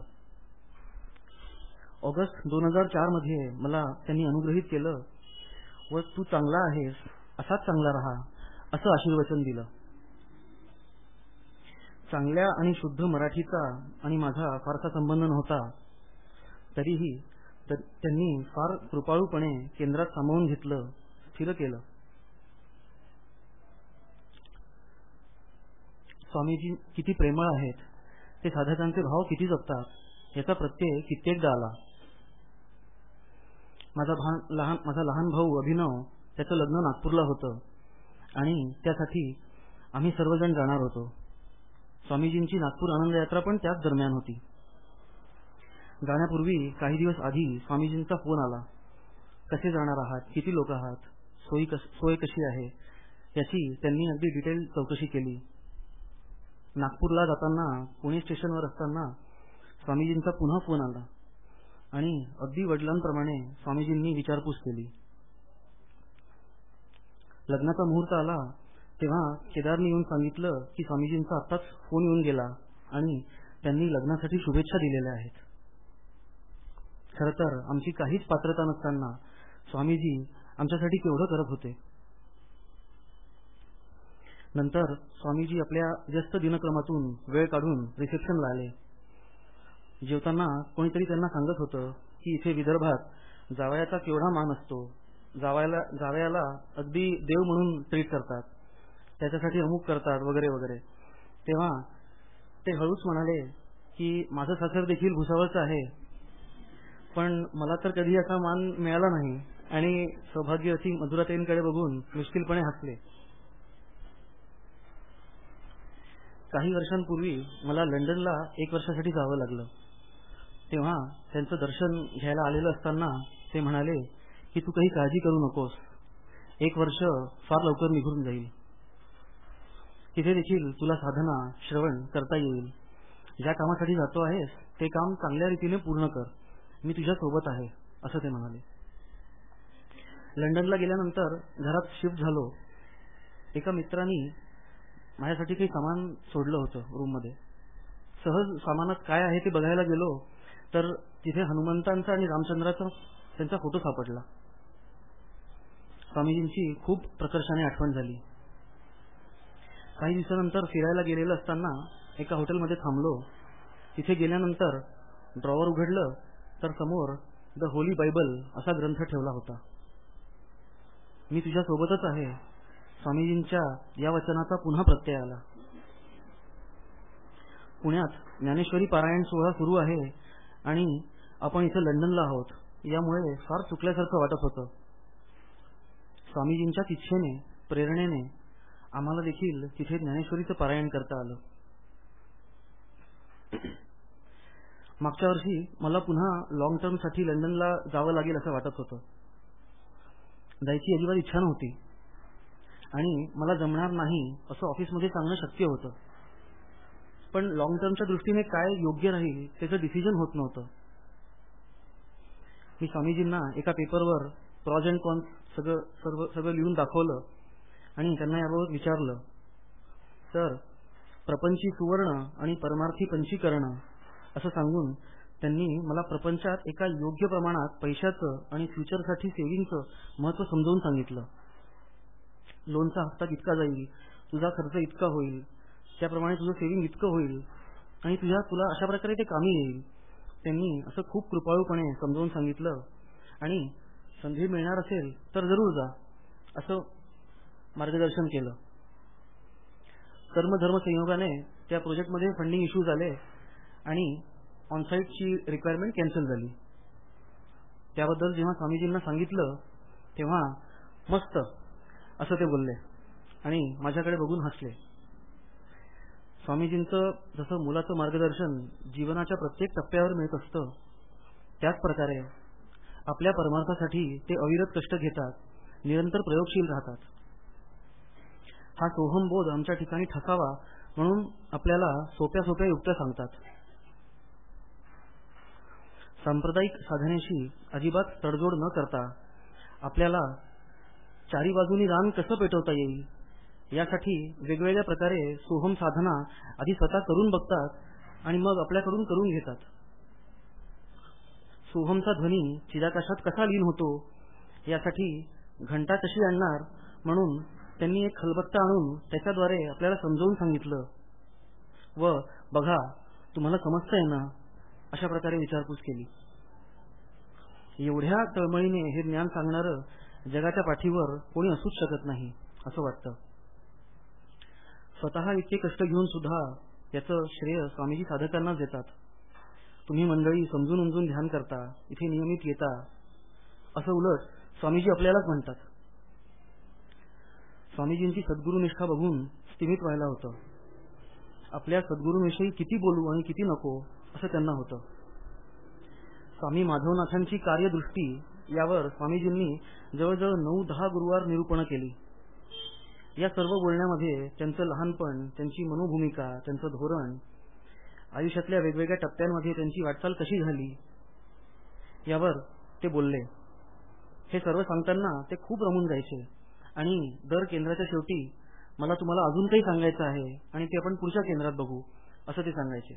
ऑगस्ट 2004 मध्ये मला त्यांनी अनुग्रहित केलं व तू चांगला आहेस, असाच चांगला राहा असं आशीर्वचन दिलं. चांगल्या आणि शुद्ध मराठीचा आणि माझा फारसा संबंध नव्हता, तरीही त्यांनी फार कृपाळूपणे केंद्रात सामावून घेतलं, स्थिर केलं. स्वामीजी किती प्रेमळ आहेत, ते साधकांचे भाव किती जपतात याचा प्रत्यय कित्येकदा आला. माझा लहान भाऊ अभिनव, त्याचं लग्न नागपूरला होतं आणि त्यासाठी आम्ही सर्वजण जाणार होतो. स्वामीजींची नागपूर आनंद यात्रा पण त्याच दरम्यान होती. जाण्यापूर्वी काही दिवस आधी स्वामीजींचा फोन आला. कसे जाणार आहात, किती लोक आहात, सोय कशी आहे याची त्यांनी अगदी डिटेल चौकशी केली. नागपूरला जाताना पुणे स्टेशनवर असताना स्वामीजींचा पुन्हा फोन आला आणि अगदी वडिलांप्रमाणे स्वामीजींनी विचारपूस केली. लग्नाचा मुहूर्त आला तेव्हा केदारने येऊन सांगितलं की स्वामीजींचा आत्ताच फोन येऊन गेला आणि त्यांनी लग्नासाठी शुभेच्छा दिलेल्या आहेत. खरं तर आमची काहीच पात्रता नसताना स्वामीजी आमच्यासाठी केवढं करत होते. नंतर स्वामीजी आपल्या व्यस्त दिनक्रमातून वेळ काढून रिसेप्शनला आले. जेवताना कोणीतरी त्यांना सांगत होतं की इथे विदर्भात जावयाचा केवढा मान असतो, जावयाला अगदी देव म्हणून ट्रीट करतात, त्याच्यासाठी अमुक करतात वगैरे वगैरे. तेव्हा ते हळूच म्हणाले की माझं सासर देखील भुसावळचं आहे, पण मला तर कधी असा मान मिळाला नाही, आणि सौभाग्यवती मधुराताईंकडे बघून मुश्किलपणे हसले. काही वर्षांपूर्वी मला लंडनला 1 वर्षासाठी जावं लागलं. तेव्हा त्यांचं दर्शन घ्यायला आलेलं असताना ते म्हणाले की तू काही काळजी करू नकोस, 1 वर्ष फार लवकर निघून जाईल. तिथे देखील तुला साधना श्रवण करता येईल. ज्या कामासाठी जातो आहेस ते काम चांगल्या रीतीने पूर्ण कर, मी तुझ्या सोबत आहे असं ते म्हणाले. लंडनला गेल्यानंतर घरात शिफ्ट झालो. एका मित्रांनी माझ्यासाठी काही सामान सोडलं होतं रूममध्ये. सहज सामानात काय आहे ते बघायला गेलो तर तिथे हनुमंतांचा आणि रामचंद्राचा त्यांचा फोटो सापडला. स्वामीजींची खूप प्रकर्षाने आठवण झाली. काही दिवसानंतर फिरायला गेलेलं असताना एका हॉटेलमध्ये थांबलो. तिथे गेल्यानंतर ड्रॉवर उघडलं तर समोर द होली बायबल असा ग्रंथ ठेवला होता. मी तुझ्या सोबतच आहे, स्वामीजींच्या या वचनाचा पुन्हा प्रत्यय आला. पुण्यात ज्ञानेश्वरी पारायण सोहळा सुरू आहे आणि आपण इथे लंडनला आहोत, यामुळे फार चुकल्यासारखं वाटत होतं. स्वामीजींच्या इच्छेने, प्रेरणेने आम्हाला देखील तिथे ज्ञानेश्वरीचं पारायण करता आलं. मागच्या वर्षी मला पुन्हा लॉंग टर्म साठी लंडनला जावं लागेल असं वाटत होतं. जायची अजिबात इच्छा नव्हती आणि मला जमणार नाही असं ऑफिसमध्ये सांगणं शक्य होतं. पण लॉंग टर्मच्या दृष्टीने काय योग्य राहील त्याचं डिसिजन होत नव्हतं. मी स्वामीजींना एका पेपरवर प्रॉज अँड कॉन्स सगळं लिहून दाखवलं आणि त्यांना याबाबत विचारलं. तर प्रपंची सुवर्ण आणि परमार्थी पंचीकरण असं सांगून त्यांनी मला प्रपंचात एका योग्य प्रमाणात पैशाचं आणि फ्युचरसाठी सेव्हिंगचं महत्त्व समजावून सांगितलं. लोनचा हप्ता इतका जाईल, तुझा खर्च इतका होईल, त्याप्रमाणे तुझं सेव्हिंग इतकं होईल आणि तुला अशा प्रकारे ते कामी येईल. त्यांनी असं खूप कृपाळूपणे समजावून सांगितलं आणि संधी मिळणार असेल तर जरूर जा असं मार्गदर्शन केलं. कर्मधर्म संयोगाने त्या प्रोजेक्टमध्ये फंडिंग इश्यू झाले आणि ऑनसाईटची रिक्वायरमेंट कॅन्सल झाली. त्याबद्दल जेव्हा स्वामीजींना सांगितलं तेव्हा मस्त असं ते बोलले आणि माझ्याकडे बघून हसले. स्वामीजींचं जसं मुलाचं मार्गदर्शन जीवनाच्या प्रत्येक टप्प्यावर मिळत असतं, त्याच प्रकारे आपल्या परमार्थासाठी ते अविरत कष्ट घेतात, निरंतर प्रयोगशील राहतात. हा सोहम बोध आमच्या ठिकाणी ठसावा म्हणून आपल्याला सोप्या सोप्या युक्त्या सांगतात. सांप्रदायिक साधनेशी अजिबात तडजोड न करता आपल्याला चारी बाजूनी रान कसं पेटवता येईल यासाठी वेगवेगळ्या प्रकारे सोहम साधना आधी स्वतः करून बघतात आणि मग आपल्याकडून करून घेतात. सोहमचा ध्वनी चिदाकाशात कसा लीन होतो यासाठी घंटा कशी आणणार म्हणून त्यांनी एक खलबत्ता आणून त्याच्याद्वारे आपल्याला समजावून सांगितलं व बघा तुम्हाला समजतंय ना अशा प्रकारे विचारपूस केली. एवढ्या तळमळीने हे ज्ञान सांगणारं जगाच्या पाठीवर कोणी असूच शकत नाही असं वाटतं. स्वतः इतके कष्ट घेऊन सुद्धा याचं श्रेय स्वामीजी साधकांनाच देतात. तुम्ही मंडळी समजून उमजून ध्यान करता, इथे नियमित येता असं उलट स्वामीजी आपल्यालाच म्हणतात. स्वामीजींची सद्गुरुनिष्ठा बघून स्तिमित व्हायला होतं. आपल्या सद्गुरूंविषयी किती बोलू आणि किती नको असं त्यांना होतं. स्वामी माधवनाथांची कार्यदृष्टी यावर स्वामीजींनी जवळजवळ 9-10 गुरुवार निरूपणं केली. या सर्व बोलण्यामध्ये त्यांचं लहानपण, त्यांची मनोभूमिका, त्यांचं धोरण, आयुष्यातल्या वेगवेगळ्या टप्प्यांमध्ये त्यांची वाटचाल कशी झाली यावर ते बोलले. हे सर्व सांगताना ते खूप रमून जायचे आणि दर केंद्राच्या शेवटी मला तुम्हाला अजून काही सांगायचं आहे आणि ते आपण पुढच्या केंद्रात बघू असं ते सांगायचे.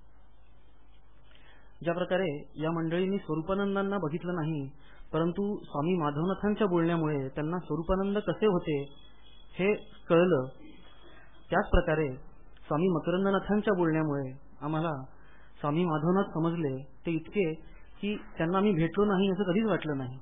ज्या प्रकारे या मंडळींनी स्वरूपानंदांना बघितलं नाही, परंतु स्वामी माधवनाथांच्या बोलण्यामुळे त्यांना स्वरूपानंद कसे होते हे कळलं, त्याच प्रकारे स्वामी मकरंदनाथांच्या बोलण्यामुळे आम्हाला स्वामी माधवनाथ समजले ते इतके की त्यांना मी भेटलो नाही असं कधीच वाटलं नाही.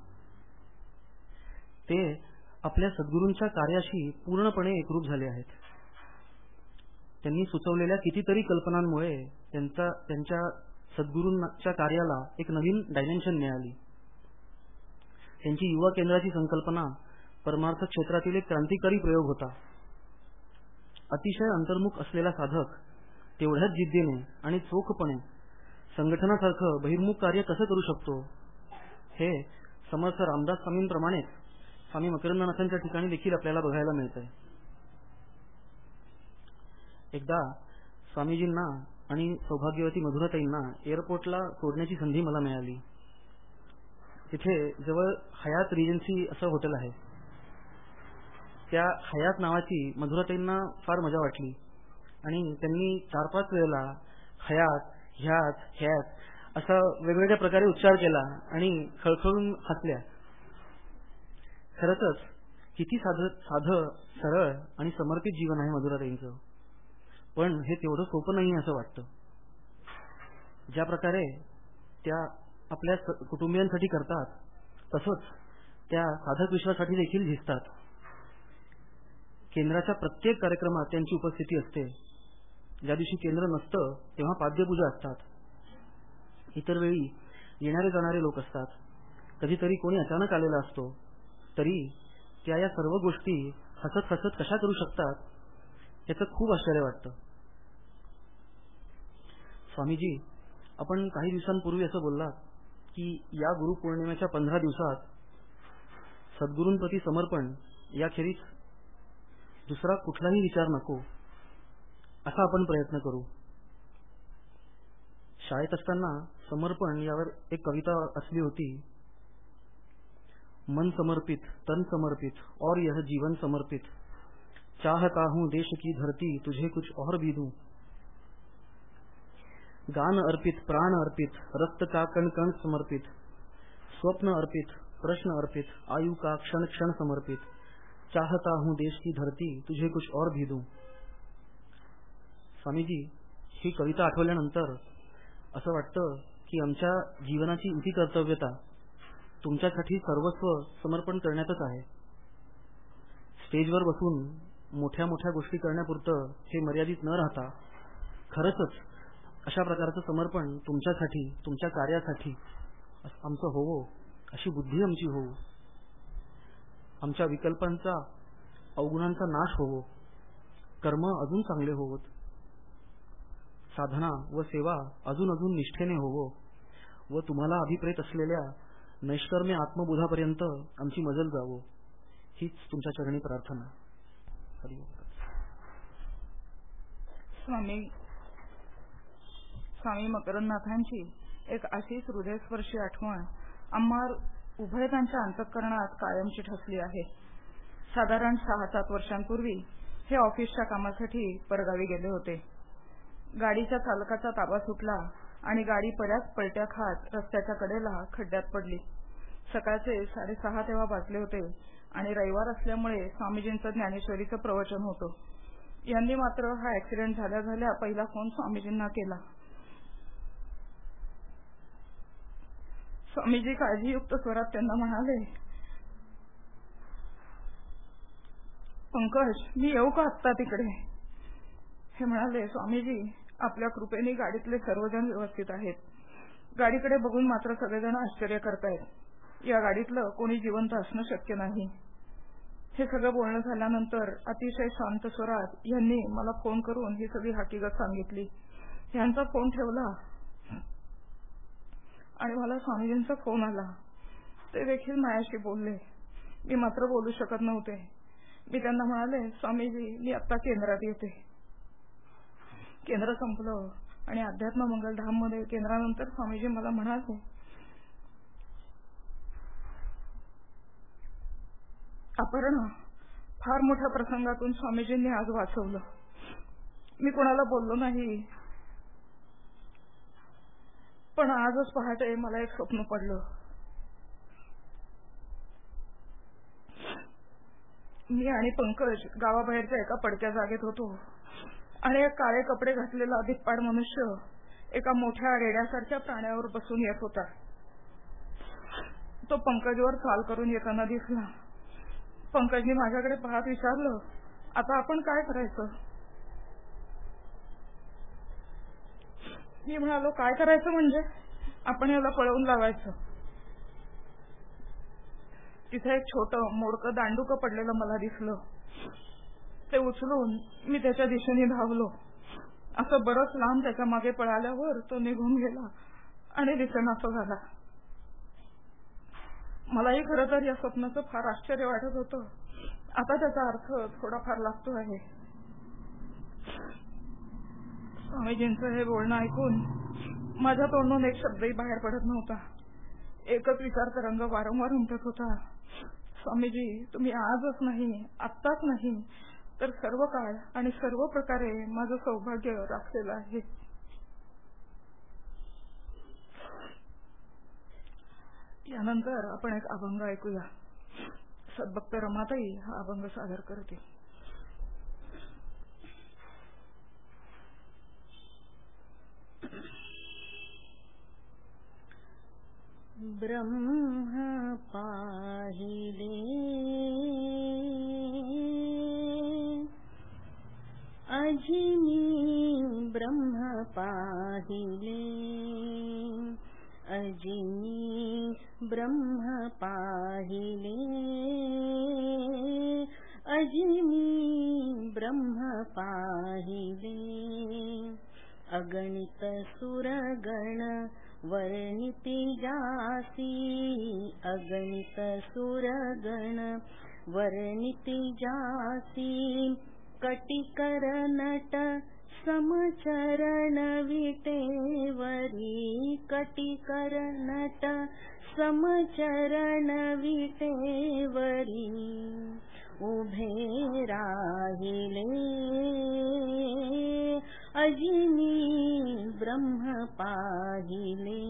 ते आपल्या सद्गुरूंच्या कार्याशी पूर्णपणे एकरूप झाले आहेत. त्यांनी सुचवलेल्या कितीतरी कल्पनांमुळे त्यांच्या सद्गुरूंच्या कार्याला एक नवीन डायमेन्शन मिळाली. त्यांची युवा केंद्राची संकल्पना परमार्थ क्षेत्रातील एक क्रांतिकारी प्रयोग होता. अतिशय अंतर्मुख असलेला साधक तेवढ्याच जिद्दीने आणि चोखपणे संघटनासारखं बहिर्मुख कार्य कसं करू शकतो हे समर्थ रामदास स्वामींप्रमाणेच स्वामी मकरंदनाथांच्या ठिकाणी देखील आपल्याला बघायला मिळतंय. एकदा स्वामीजींना आणि सौभाग्यवती मधुराताईंना एअरपोर्टला सोडण्याची संधी मला मिळाली. तिथे जवळ हयात रिजन्सी असं हॉटेल आहे. त्या हयात नावाची मधुराताईंना फार मजा वाटली आणि त्यांनी 4-5 वेळेला हयात, ह्यात असा वेगवेगळ्या प्रकारे उच्चार केला आणि खळखळून हसल्या. खरंच किती साधं सरळ आणि समर्पित जीवन आहे मधुराताईंचं. पण हे तेवढं सोपं नाही असं वाटतं. ज्या प्रकारे त्या आपल्या कुटुंबियांसाठी करतात तसंच त्या साधक विश्वासाठी देखील झिजतात. केंद्राच्या प्रत्येक कार्यक्रमात त्यांची उपस्थिती असते. ज्या दिवशी केंद्र नसतं तेव्हा पाद्यपूजा असतात. इतर वेळी येणारे जाणारे लोक असतात. कधीतरी कोणी अचानक आलेला असतो. तरी त्या या सर्व गोष्टी हसत हसत कशा करू शकतात याचं खूप आश्चर्य वाटतं. स्वामीजी, आपण काही दिवसांपूर्वी असं बोललात की या गुरुपौर्णिमेच्या 15 दिवसात सद्गुरूंप्रती समर्पण याखेरीज दुसरा कुठलाही विचार नको असा आपण प्रयत्न करू. शाळेत असताना समर्पण यावर एक कविता असली होती. मन समर्पित, तन समर्पित और यह जीवन समर्पित, चाहता हूं देश की धरती तुझे कुछ और भी दूं. गान अर्पित, प्राण अर्पित, रक्त का कण कण समर्पित, स्वप्न अर्पित, प्रश्न अर्पित, आयु का क्षण क्षण समर्पित, चाहता हूं देश की धरती तुझे कुछ और भी दूं. स्वामीजी, ही कविता आठवल्यानंतर असं वाटतं की आमच्या जीवनाची इति कर्तव्यता तुमच्यासाठी सर्वस्व समर्पण करण्यातच आहे. स्टेजवर बसून मोठ्या मोठ्या गोष्टी करण्यापुरतं हे मर्यादित न राहता खरंच अशा प्रकारचं समर्पण तुमच्यासाठी, तुमच्या कार्यासाठी आमचं होवो, अशी बुद्धी आमची होवो. आमच्या विकल्पांचा, अवगुणांचा नाश होवो, कर्म अजून चांगले होवोत, साधना व सेवा अजून अजून निष्ठेने होवो व तुम्हाला अभिप्रेत असलेल्या नैष्कर्म्य आत्मबोधापर्यंत आमची मजल जावो, हीच तुमच्या चरणी प्रार्थना. स्वामी मकरंदनाथांची एक अशीच हृदयस्पर्शी आठवण आम्हा उभयतांच्या अंतःकरणात कायमची ठसली आहे. साधारण 6-7 वर्षांपूर्वी हे ऑफिसच्या कामासाठी परगावी गेले होते. गाडीच्या चालकाचा ताबा सुटला आणि गाडी बऱ्याच पलट्या खात रस्त्याच्या कडेला खड्ड्यात पडली. सकाळचे 6:30 तेव्हा वाजले होते आणि रविवार असल्यामुळे स्वामीजींचं ज्ञानेश्वरीचं प्रवचन होतं. यांनी मात्र हा ऍक्सिडेंट झाल्या झाल्या पहिला फोन स्वामीजींना केला. स्वामीजी काळजीयुक्त स्वरात त्यांना म्हणाले, पंकज, मी येऊ का आत्ता तिकडे? हे म्हणाले, स्वामीजी, आपल्या कृपेने गाडीतले सर्वजण व्यवस्थित आहेत. गाडीकडे बघून मात्र सगळेजण आश्चर्य करतायत. या गाडीतलं कोणी जिवंत असणं शक्य नाही. हे सगळं बोलणं झाल्यानंतर अतिशय शांत स्वरात यांनी मला फोन करून ही सगळी हकीकत सांगितली. यांचा फोन ठेवला आणि मला स्वामीजींचा फोन आला. ते देखील माझ्याशी बोलले. मी मात्र बोलू शकत नव्हते. मी त्यांना म्हणाले, स्वामीजी, मी आत्ता केंद्रात येते. केंद्र संपलं आणि अध्यात्म मंगल धाममध्ये केंद्रानंतर स्वामीजी मला म्हणाले, अपर्णा, फार मोठ्या प्रसंगातून स्वामीजींनी आज वाचवलं. मी कोणाला बोललो नाही, पण आजच पहाटे मला एक स्वप्न पडलं. मी आणि पंकज गावाबाहेरच्या एका पडक्या जागेत होतो आणि एक काळे कपडे घातलेला धिप्पाड मनुष्य एका मोठ्या रेड्यासारख्या प्राण्यावर बसून येत होता. तो पंकजवर चाल करून येताना दिसला. पंकजने माझ्याकडे पाहत विचारलं, आता आपण काय करायचं? मी म्हणालो, काय करायचं म्हणजे? आपण याला पळवून लावायचं. तिथे एक छोटं मोडकं दांडुकं पडलेलं मला दिसलं. ते उचलून मी त्याच्या दिशेने धावलो. असं बरंच लांब त्याच्या मागे पळाल्यावर तो निघून गेला आणि दिसेनासा झाला. मलाही खरं तर या स्वप्नाचं फार आश्चर्य वाटत होतं. आता त्याचा अर्थ थोडाफार लागतो आहे. स्वामीजींचं हे बोलणं ऐकून माझ्या तोंडून एक शब्दही बाहेर पडत नव्हता. एकच विचार तरंग वारंवार उमटत होता, स्वामीजी, तुम्ही आजच नाही, आत्ताच नाही, तर सर्व काळ आणि सर्व प्रकारे माझं सौभाग्य राखलेलं आहे. यानंतर आपण एक अभंग ऐकूया. सद्भक्त रमाताई हा अभंग सादर करते. ब्रह्म पाहिले अजिनी ब्रह्म पाहिले अजिनी ब्रह्म पाहिले अजिनी ब्रह्म पाहिले अगणित सुरगण वर्णिती जासी अगणित सुरगण वर्णिती जासी कटिकर नट समचरण विटेवरी कटिकर नट समचरण विटेवरी उभे राहिले अजिनी ब्रह्म पाहिले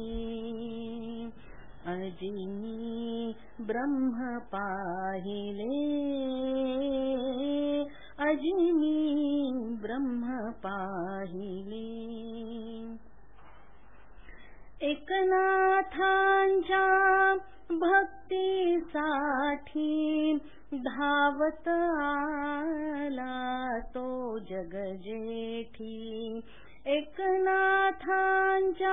अजिनी ब्रह्म पाहिले अजिनी ब्रह्म पाहिले एकनाथांच्या भक्तीसाठी धावत आला तो जगजेठी एकनाथांच्या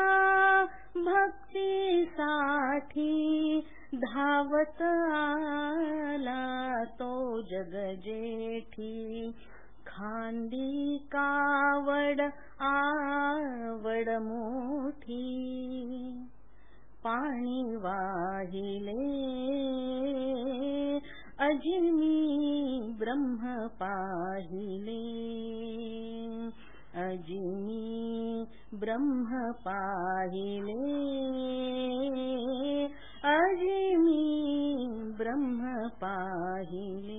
भक्तीसाठी धावत आला तो जगजेठी खांदी कावड आवड मोठी पाणी वाहिले अजिनी ब्रह्म पाहिले अजिनी ब्रह्म पाहिले अजिनी ब्रह्म पाहिले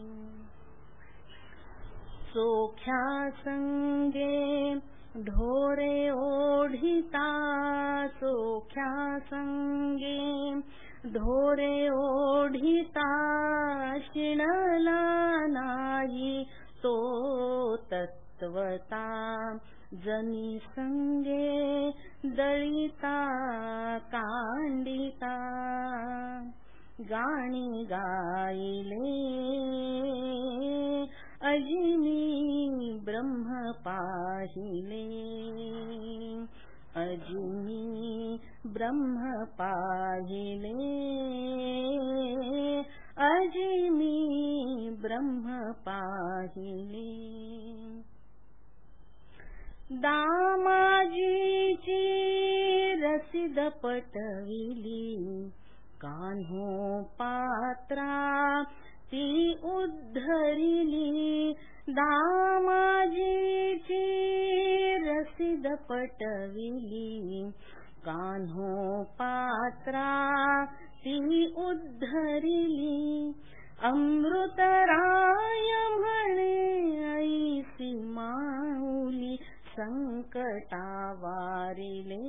सोख्या संगे ढोरे ओढिता सोख्या संगे ढोरे ओढिता शिणला नाही तो तत्वता जनी संगे दळिता कांडिता गाणी गायले अजिनी ब्रह्म पाहिले अजिनी ब्रह्म पाहिले अजिनी ब्रह्म पाहिले दामाजीची रसीद पटविली कान्हो पात्रा ती उद्धरिली दामाजीची रसीद पटविली कान्हो पात्रा ती उद्धरिली अमृतराय म्हणे ऐसी माऊली संकटा वारिले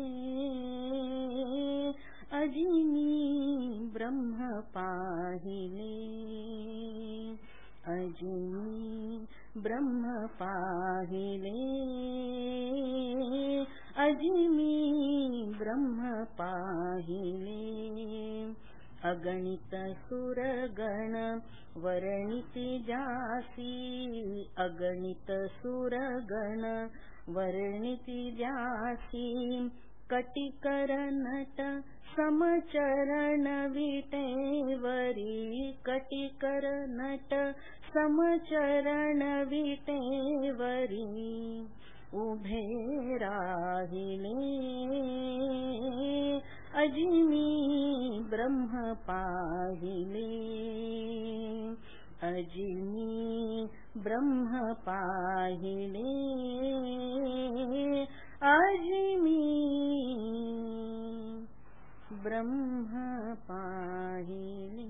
अजिनी ब्रह्म पाहिले अजिनी ब्रह्म पाहिले अजिनी ब्रह्म पाहिले अगणित सुरगण वर्णिती जासी अगणित सुरगण वर्णिती जासी कटिकर नट समचरण विटेवरी कटिकर नट समचरण विटेवरी उभे राहिले अजिनी ब्रह्म पाहिले अजिनी ब्रह्म पाहिले अजिनी ब्रह्म पाहिले.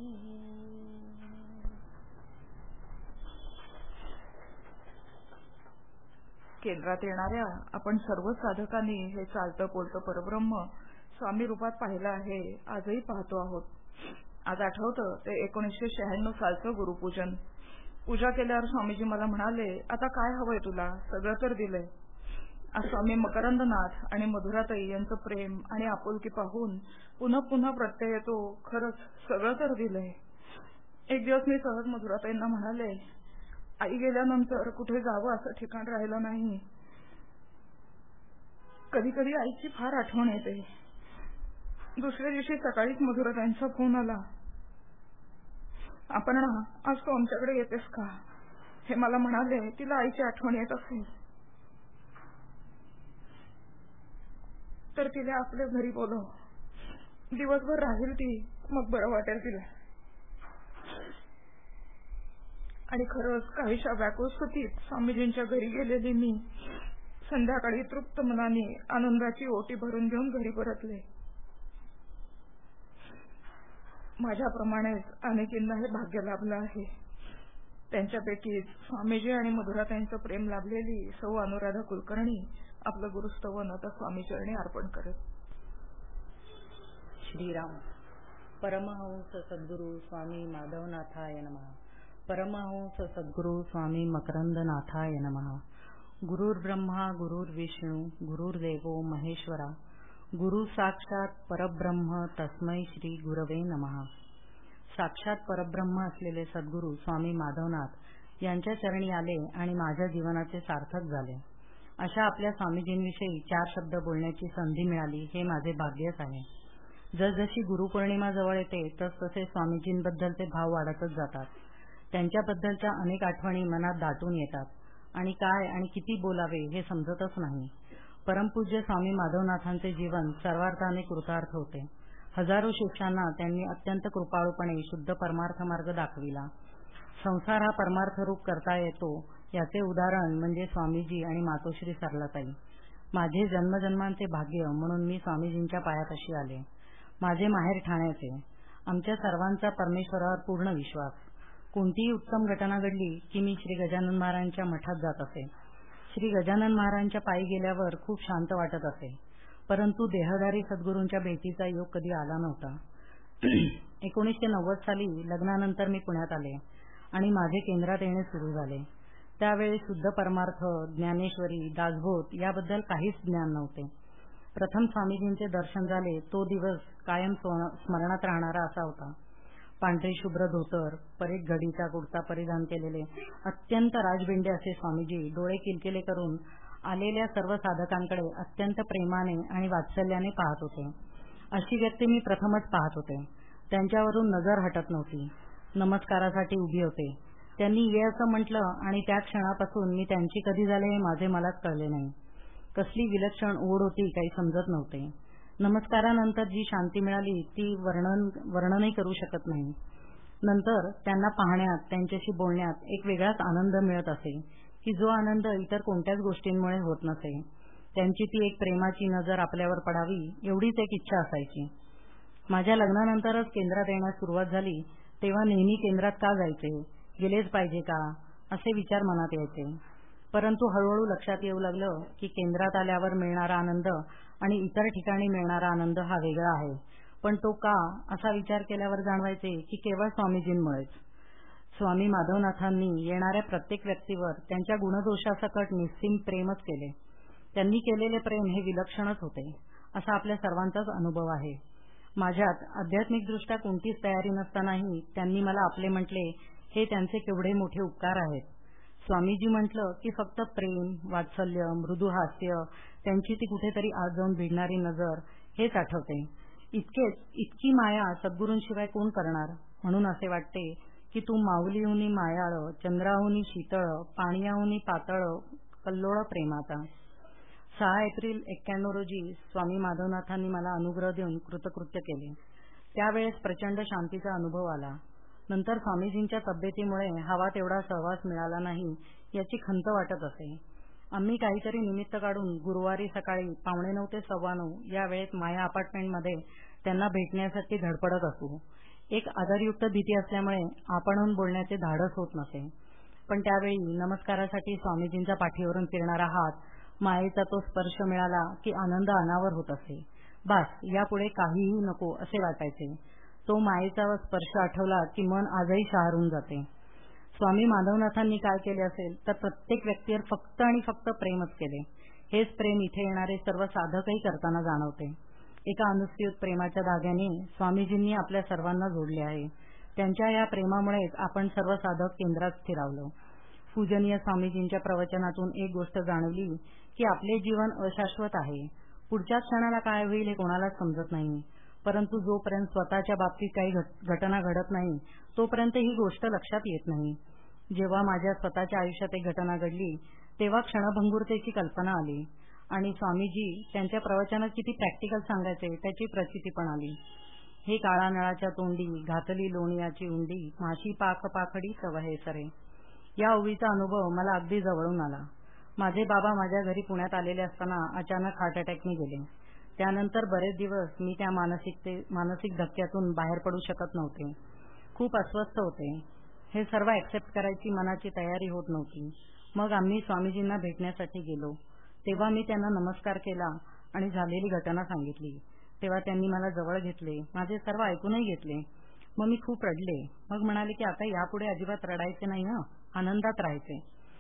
केंद्रात येणाऱ्या आपण सर्व साधकांनी हे चालतं बोलतं परब्रह्म स्वामी रूपात पाहिलं आहे, आजही पाहतो आहोत. आज आठवतं ते 1996 सालचं गुरुपूजन. पूजा केल्यावर स्वामीजी मला म्हणाले, आता काय हवंय तुला, सगळं तर दिलंय. आज स्वामी मकरंदनाथ आणि मधुराताई यांचं प्रेम आणि आपुलकी पाहून पुन्हा पुन्हा प्रत्यय येतो, खरंच सगळं तर दिलंय. एक दिवस मी सहज मधुराताईंना म्हणाले, आई गेल्यानंतर कुठे जावं असं ठिकाण राहिलं नाही. कधी कधी आईची फार आठवण येते. दुसऱ्या दिवशी सकाळीच मधुराताईंचा फोन आला. आपण आज तू आमच्याकडे येतेस का, हे मला म्हणाले. तिला आईची आठवण येत असेल तर तिला आपल्या घरी बोलव, दिवसभर राहील ती, मग बरं वाटेल तिला. आणि खरंच काहीशा व्याकुळ स्थितीत स्वामीजींच्या घरी गेलेली मी संध्याकाळी तृप्त मनाने आनंदाची ओटी भरून घेऊन घरी परतले. माझ्याप्रमाणेच अनेकींना हे भाग्य लाभलं आहे. त्यांच्यापैकीच स्वामीजी आणि मधुराताईंचं प्रेम लाभलेली सौ अनुराधा कुलकर्णी आपलं गुरुस्तवन आता स्वामीचरणी अर्पण करत. श्रीराम. परमहंस सद्गुरु स्वामी माधवनाथाय नमः. परमहंस सद्गुरु स्वामी मकरंदनाथाय नमः. गुरुर्ब्रह्मा गुरुर्विष्णू गुरुर्देवो महेश्वरा. गुरु साक्षात परब्रह्म तस्मै श्री गुरवे नमः. साक्षात परब्रह्म असलेले सद्गुरु स्वामी माधवनाथ यांच्या चरणी आले आणि माझ्या जीवनाचे सार्थक झाले. अशा आपल्या स्वामीजींविषयी 4 शब्द बोलण्याची संधी मिळाली, हे माझे भाग्यच आहे. जसजशी गुरुपौर्णिमा जवळ येते तसतसे स्वामीजींबद्दलचे भाव वाढतच जातात. त्यांच्याबद्दलच्या अनेक आठवणी मनात दाटून येतात आणि काय आणि किती बोलावे हे समजतच नाही. परमपूज्य स्वामी माधवनाथांचे जीवन सर्वार्थाने कृतार्थ होते. हजारो शिष्यांना त्यांनी अत्यंत कृपाळूपणे शुद्ध परमार्थ मार्ग दाखविला. संसार हा परमार्थ रूप करता येतो याचे उदाहरण म्हणजे स्वामीजी आणि मातोश्री सरलाताई. माझे जन्मजन्मांचे भाग्य म्हणून मी स्वामीजींच्या पायापाशी आले. माझे माहेर ठाण्याचे. आमच्या सर्वांचा परमेश्वरावर पूर्ण विश्वास. कोणतीही उत्तम घटना घडली की मी श्री गजानन महाराजांच्या मठात जात असे. श्री गजानन महाराजांच्या पायी गेल्यावर खूप शांत वाटत असे, परंतु देहधारी सद्गुरूंच्या भेटीचा योग कधी आला नव्हता. 1990 साली लग्नानंतर मी पुण्यात आले आणि माझे केंद्रात येणे सुरू झाले. त्यावेळी शुद्ध परमार्थ, ज्ञानेश्वरी, दासबोध याबद्दल काहीच ज्ञान नव्हते. प्रथम स्वामीजींचे दर्शन झाले तो दिवस कायम स्मरणात राहणारा असा होता. पांढरी शुभ्र धोतर, परीट घडीचा कुर्ता परिधान केलेले अत्यंत राजबिंडे असे स्वामीजी डोळे किलकिले करून आलेल्या सर्व साधकांकडे अत्यंत प्रेमाने आणि वात्सल्याने पाहत होते. अशी व्यक्ती मी प्रथमच पाहत होते. त्यांच्यावरून नजर हटत नव्हती. नमस्कारासाठी उभी होते. त्यांनी ये असं म्हटलं आणि त्या क्षणापासून मी त्यांची कधी झाले हे माझे मलाच कळले नाही. कसली विलक्षण ओढ होती काही समजत नव्हते. नमस्कारानंतर जी शांती मिळाली ती वर्णनही करू शकत नाही. नंतर त्यांना पाहण्यात, त्यांच्याशी बोलण्यात एक वेगळाच आनंद मिळत असे की जो आनंद इतर कोणत्याच गोष्टींमुळे होत नसे. त्यांची ती एक प्रेमाची नजर आपल्यावर पडावी एवढीच एक इच्छा असायची. माझ्या लग्नानंतरच केंद्रात येण्यास सुरुवात झाली तेव्हा नेहमी केंद्रात का जायचे, गेलेच पाहिजे का, असे विचार मनात यायचे. परंतु हळूहळू लक्षात येऊ लागलं की केंद्रात आल्यावर मिळणारा आनंद आणि इतर ठिकाणी मिळणारा आनंद हा वेगळा आहे. पण तो का, असा विचार केल्यावर जाणवायचे की केवळ स्वामीजींमुळेच. स्वामी माधवनाथांनी येणाऱ्या प्रत्येक व्यक्तीवर त्यांच्या गुणदोषासकट निस्सीम प्रेमच केले. त्यांनी केलेले प्रेम हे विलक्षणच होते, असा आपल्या सर्वांचाच अनुभव आहे. माझ्यात आध्यात्मिकदृष्ट्या कोणतीच तयारी नसतानाही त्यांनी मला आपले म्हटले, हे त्यांचे केवढे मोठे उपकार आहेत. स्वामीजी म्हटलं की फक्त प्रेम, वात्सल्य, मृदू हास्य, त्यांची ती कुठेतरी आत जाऊन भिडणारी नजर हेच आठवते. इतकी माया सद्गुरूंशिवाय कोण करणार. म्हणून असे वाटते की तू माऊलीहुनी मायाळ, चंद्राहुनी शीतळ, पाणीयाहुनी पातळ, कल्लोळ प्रेमाचा. 6 एप्रिल 91 रोजी स्वामी माधवनाथांनी मला अनुग्रह देऊन कृतकृत्य केले. त्यावेळेस प्रचंड शांतीचा अनुभव आला. नंतर स्वामीजींच्या तब्येतीमुळे हवा तेवढा सहवास मिळाला नाही याची खंत वाटत असे. आम्ही काहीतरी निमित्त काढून गुरुवारी सकाळी 8:45 ते 9:15 या वेळेत माया अपार्टमेंटमध्ये त्यांना भेटण्यासाठी धडपडत असू. एक आदरयुक्त भीती असल्यामुळे आपणहून बोलण्याचे धाडस होत नसे. पण त्यावेळी नमस्कारासाठी स्वामीजींचा पाठीवरून फिरणारा हात, मायेचा तो स्पर्श मिळाला की आनंद अनावर होत असे. बास, यापुढे काहीही नको असे वाटायचे. तो मायेचा स्पर्श आठवला की मन आजही शहारून जाते. स्वामी माधवनाथांनी काय केले असेल तर प्रत्येक व्यक्तीवर फक्त आणि फक्त प्रेमच केले. हेच प्रेम इथे येणारे सर्व साधकही करताना जाणवते. एका अनुस्यूत प्रेमाच्या धाग्याने स्वामीजींनी आपल्या सर्वांना जोडले आहे. त्यांच्या या प्रेमामुळेच आपण सर्व साधक केंद्रात स्थिरावलो. पूजनीय स्वामीजींच्या प्रवचनातून एक गोष्ट जाणवली की आपले जीवन अशाश्वत आहे. पुढच्या क्षणाला काय होईल हे कोणालाच समजत नाही. परंतु जोपर्यंत स्वतःच्या बाबतीत काही घटना घडत नाही तोपर्यंत ही गोष्ट लक्षात येत नाही. जेव्हा माझ्या स्वतःच्या आयुष्यात एक घटना घडली तेव्हा क्षणभंगुरतेची कल्पना आली आणि स्वामीजी त्यांच्या प्रवचनात किती प्रॅक्टिकल सांगायचे त्याची प्रचिती पण आली. हे काळा नळाच्या तोंडी घातली लोणीयाची उंडी माशी पाख पाखडी सवहे सरे, या ओवीचा अनुभव मला अगदी जवळून आला. माझे बाबा माझ्या घरी पुण्यात आलेले असताना अचानक हार्ट अटॅकने गेले. त्यानंतर बरेच दिवस मी त्या मानसिक धक्क्यातून बाहेर पडू शकत नव्हते. खूप अस्वस्थ होते. हे सर्व ऍक्सेप्ट करायची मनाची तयारी होत नव्हती. मग आम्ही स्वामीजींना भेटण्यासाठी गेलो. तेव्हा मी त्यांना नमस्कार केला आणि झालेली घटना सांगितली. तेव्हा त्यांनी मला जवळ घेतले, माझे सर्व ऐकूनही घेतले. मग मी खूप रडले. मग म्हणाले की आता यापुढे अजिबात रडायचे नाही, आनंदात राहायचे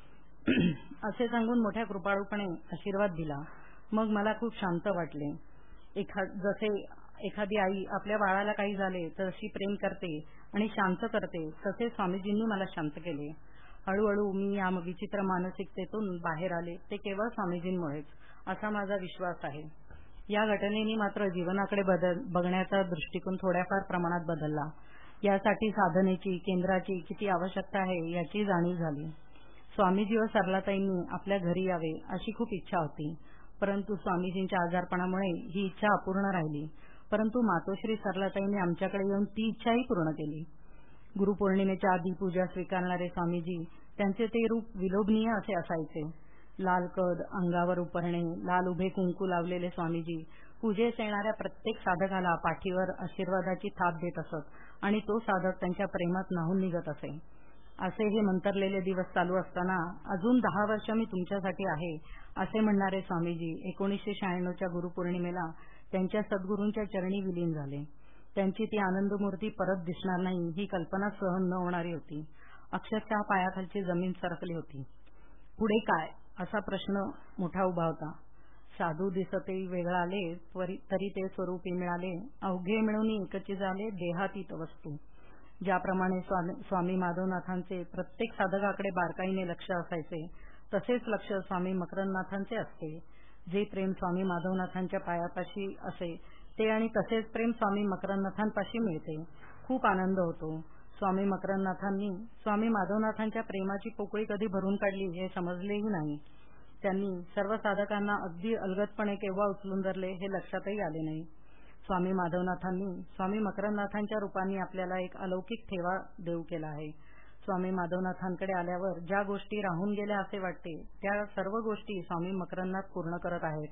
असे सांगून मोठ्या कृपाळूपणे आशीर्वाद दिला. मग मला खूप शांत वाटले. जसे एखादी आई आपल्या बाळाला काही झाले तर अशी प्रेम करते आणि शांत करते, तसे स्वामीजींनी मला शांत केले. हळूहळू मी या विचित्र मानसिकतेतून बाहेर आले ते केवळ स्वामीजींमुळेच, असा माझा विश्वास आहे. या घटनेने मात्र जीवनाकडे बघण्याचा दृष्टिकोन थोड्याफार प्रमाणात बदलला. यासाठी साधनेची केंद्राची किती आवश्यकता आहे याची जाणीव झाली. स्वामीजी व सरलाताईंनी आपल्या घरी यावे अशी खूप इच्छा होती, परंतु स्वामीजींच्या आजारपणामुळे ही इच्छा अपूर्ण राहिली. परंतु मातोश्री सरलाताईंनी आमच्याकडे येऊन ती इच्छाही पूर्ण केली. गुरुपौर्णिमेच्या आधी पूजा स्वीकारणारे स्वामीजी, त्यांचे ते रूप विलोभनीय असे असायचे. लाल कद, अंगावर उपरणे, लाल उभे कुंकू लावलेले स्वामीजी पूजेस येणाऱ्या प्रत्येक साधकाला पाठीवर आशीर्वादाची थाप देत असत आणि तो साधक त्यांच्या प्रेमात न्हाऊन निघत असे. असे हे मंतरलेले दिवस चालू असताना अजून 10 वर्ष मी तुमच्यासाठी आहे असे म्हणणारे स्वामीजी 1996च्या गुरुपौर्णिमेला त्यांच्या सद्गुरूंच्या चरणी विलीन झाले. त्यांची ती आनंदमूर्ती परत दिसणार नाही ही कल्पना सहन न होणारी होती. अक्षरशः पायाखालची जमीन सरकली होती. पुढे काय असा प्रश्न मोठा उभा होता. साधू दिसते वेगळा आले तरी ते स्वरूपी मिळाले, अवघे मिळून एकची झाले देहातीत वस्तू. ज्याप्रमाणे स्वामी माधवनाथांचे प्रत्येक साधकाकडे बारकाईने लक्ष असायचे तसेच लक्ष स्वामी मकरंदनाथांचे असते. जे प्रेम स्वामी माधवनाथांच्या पायापाशी असे ते आणि तसेच प्रेम स्वामी मकरंदनाथांपाशी मिळते. खूप आनंद होतो. स्वामी मकरंदनाथांनी स्वामी माधवनाथांच्या प्रेमाची पोकळी कधी भरून काढली हे समजलेही नाही. त्यांनी सर्व साधकांना अगदी अलगदपणे केव्हा उचलून धरले हे लक्षातही आले नाही. स्वामी माधवनाथांनी स्वामी मकरंदनाथांच्या रूपाने आपल्याला एक अलौकिक ठेवा देऊ केला आहे. स्वामी माधवनाथांकडे आल्यावर ज्या गोष्टी राहून गेल्या असे वाटते त्या सर्व गोष्टी स्वामी मकरंदनाथ पूर्ण करत आहेत.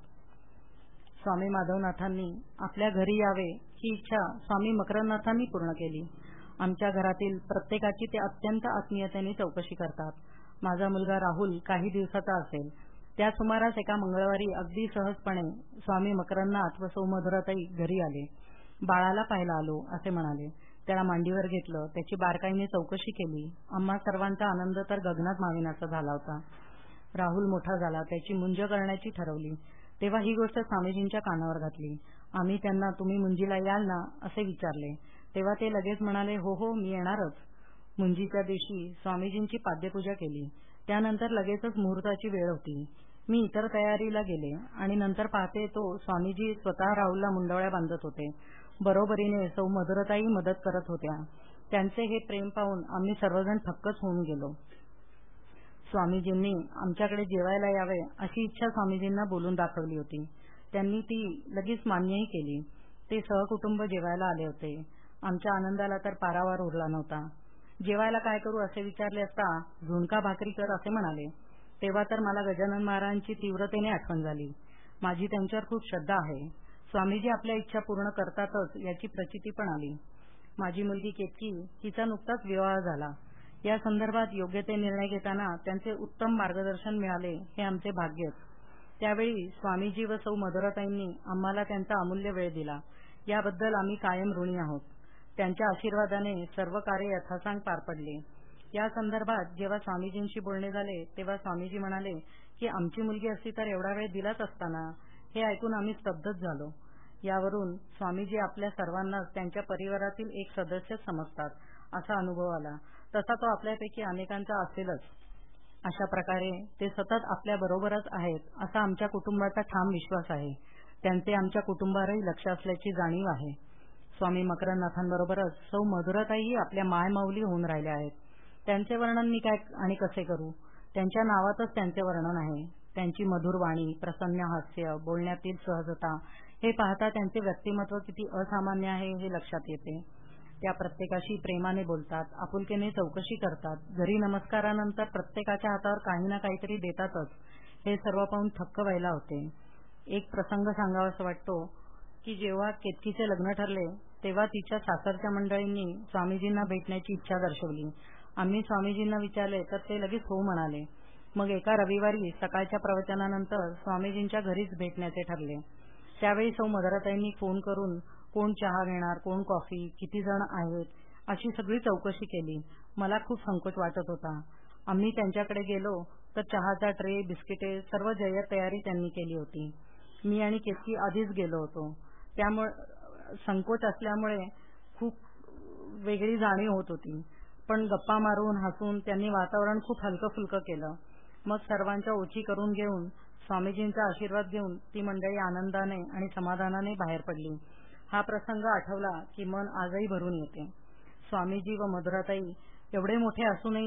स्वामी माधवनाथांनी आपल्या घरी यावे ही इच्छा स्वामी मकरंदनाथांनी पूर्ण केली. आमच्या घरातील प्रत्येकाची ते अत्यंत आत्मीयतेने चौकशी करतात. माझा मुलगा राहुल काही दिवसाचा असेल. त्या सुमारास एका मंगळवारी अगदी सहजपणे स्वामी मकरंदनाथ व सौमधुराताई घरी आले. बाळाला पाहायला आलो असे म्हणाले. त्याला मांडीवर घेतलं, त्याची बारकाईने चौकशी केली. आम्हा सर्वांचा आनंद तर गगनात मावेनासा झाला होता. राहुल मोठा झाला, त्याची मुंज करण्याची ठरवली. तेव्हा ही गोष्ट स्वामीजींच्या कानावर घातली. आम्ही त्यांना तुम्ही मुंजीला याल ना असे विचारले. तेव्हा ते लगेच म्हणाले हो हो मी येणारच. मुंजीच्या दिवशी स्वामीजींची पाद्यपूजा केली. त्यानंतर लगेचच मुहूर्ताची वेळ होती. मी इतर तयारीला गेले आणि नंतर पाहते तो स्वामीजी स्वतः राहुलला मुंडवळ्या बांधत होते. बरोबरीने सौ मधुरताई मदत करत होत्या. त्यांचे हे प्रेम पाहून आम्ही सर्वजण थक्कच होऊन गेलो. स्वामीजींनी आमच्याकडे जेवायला यावे अशी इच्छा स्वामीजींना बोलून दाखवली होती. त्यांनी ती लगेच मान्यही केली. ते सहकुटुंब जेवायला आले होते. आमच्या आनंदाला तर पारावार उरला नव्हता. जेवायला काय करू असे विचारले असता झुणका भाकरी कर असे म्हणाले. तेव्हा तर मला गजानन महाराजांची तीव्रतेने आठवण झाली. माझी त्यांच्यावर खूप श्रद्धा आहे. स्वामीजी आपल्या इच्छा पूर्ण करतातच याची प्रचिती पण आली. माझी मुलगी केतकी तिचा नुकताच विवाह झाला. या संदर्भात योग्य ते निर्णय घेताना त्यांचे उत्तम मार्गदर्शन मिळाले हे आमचे भाग्यच. त्यावेळी स्वामीजी व सौ मधुराताईंनी आम्हाला त्यांचा अमूल्य वेळ दिला. याबद्दल आम्ही कायम ऋणी आहोत. त्यांच्या आशीर्वादाने सर्व कार्य यथासांग पार पडले. या संदर्भात जेव्हा स्वामीजींशी बोलणे झाले तेव्हा स्वामीजी म्हणाले की आमची मुलगी असती तर एवढा वेळ दिलाच असताना. हे ऐकून आम्ही स्तब्धच झालो. यावरून स्वामीजी आपल्या सर्वांनाच त्यांच्या परिवारातील एक सदस्य समजतात असा अनुभव आला. तसा तो आपल्यापैकी अनेकांचा असेलच. अशा प्रकारे ते सतत आपल्या बरोबरच आहेत असा आमच्या कुटुंबाचा ठाम विश्वास आहे. त्यांचे आमच्या कुटुंबावरही लक्ष असल्याची जाणीव आहे. स्वामी मकरंदनाथांबरोबरच सौ मधुराताईही आपल्या मायमाऊली होऊन राहिल्या आहेत. त्यांचे वर्णन मी काय आणि कसे करू. त्यांच्या नावातच त्यांचे वर्णन आहे. त्यांची मधुर वाणी, प्रसन्न हास्य, बोलण्यातील सहजता हे पाहता त्यांचे व्यक्तिमत्व किती असामान्य आहे हे लक्षात येते. त्या प्रत्येकाशी प्रेमाने बोलतात, आपुलकीने चौकशी करतात, घरी नमस्कारानंतर प्रत्येकाच्या हातावर काही ना काहीतरी देतातच. हे सर्व पाहून थक्क व्हायला होते. एक प्रसंग सांगावासा वाटतो की जेव्हा केतकीचे लग्न ठरले तेव्हा तिच्या सासरच्या मंडळींनी स्वामीजींना भेटण्याची इच्छा दर्शवली. आम्ही स्वामीजींना विचारले तर ते लगेच हो म्हणाले. मग एका रविवारी सकाळच्या प्रवचनानंतर स्वामीजींच्या घरीच भेटण्याचे ठरले. त्यावेळी सौ मधुराताईंनी फोन करून कोण चहा घेणार, कोण कॉफी, किती जण आहेत अशी सगळी चौकशी केली. मला खूप संकोच वाटत होता. आम्ही त्यांच्याकडे गेलो तर चहाचा ट्रे, बिस्किटे सर्व जय्यत तयारी त्यांनी केली होती. मी आणि केतकी आधीच गेलो होतो. त्यामुळे संकोच असल्यामुळे खूप वेगळी जाणीव होत होती. पण गप्पा मारून हसून त्यांनी वातावरण खूप हलकं फुलकं केलं. मग सर्वांच्या ओळखी करून घेऊन स्वामीजींचा आशीर्वाद घेऊन ती मंडळी आनंदाने आणि समाधानाने बाहेर पडली. हा प्रसंग आठवला की मन आजही भरून येते. स्वामीजी व मधुराताई एवढे मोठे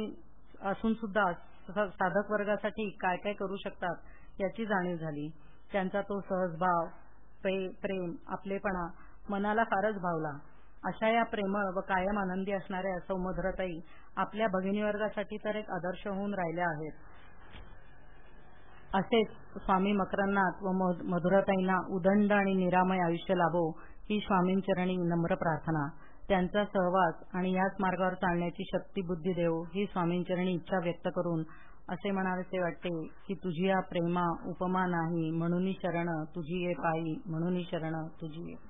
असून सुद्धा साधक वर्गासाठी काय काय करू शकतात याची जाणीव झाली. त्यांचा तो सहजभाव, प्रेम, आपलेपणा मनाला फारच भावला. अशा या प्रेमळ व कायम आनंदी असणाऱ्या सौ मधुराताई आपल्या भगिनीवर्गासाठी तर एक आदर्श होऊन राहिल्या आहेत. असेच स्वामी मकरंदनाथ व मधुराताईंना उदंड आणि निरामय आयुष्य लाभो ही स्वामींचरणी नम्र प्रार्थना. त्यांचा सहवास आणि याच मार्गावर चालण्याची शक्ती बुद्धी देव ही स्वामींचरणी इच्छा व्यक्त करून असे म्हणावेसे वाटते की तुझी या प्रेमा उपमा नाही म्हणून शरण तुझी ये पायी म्हणून शरण तुझी ये.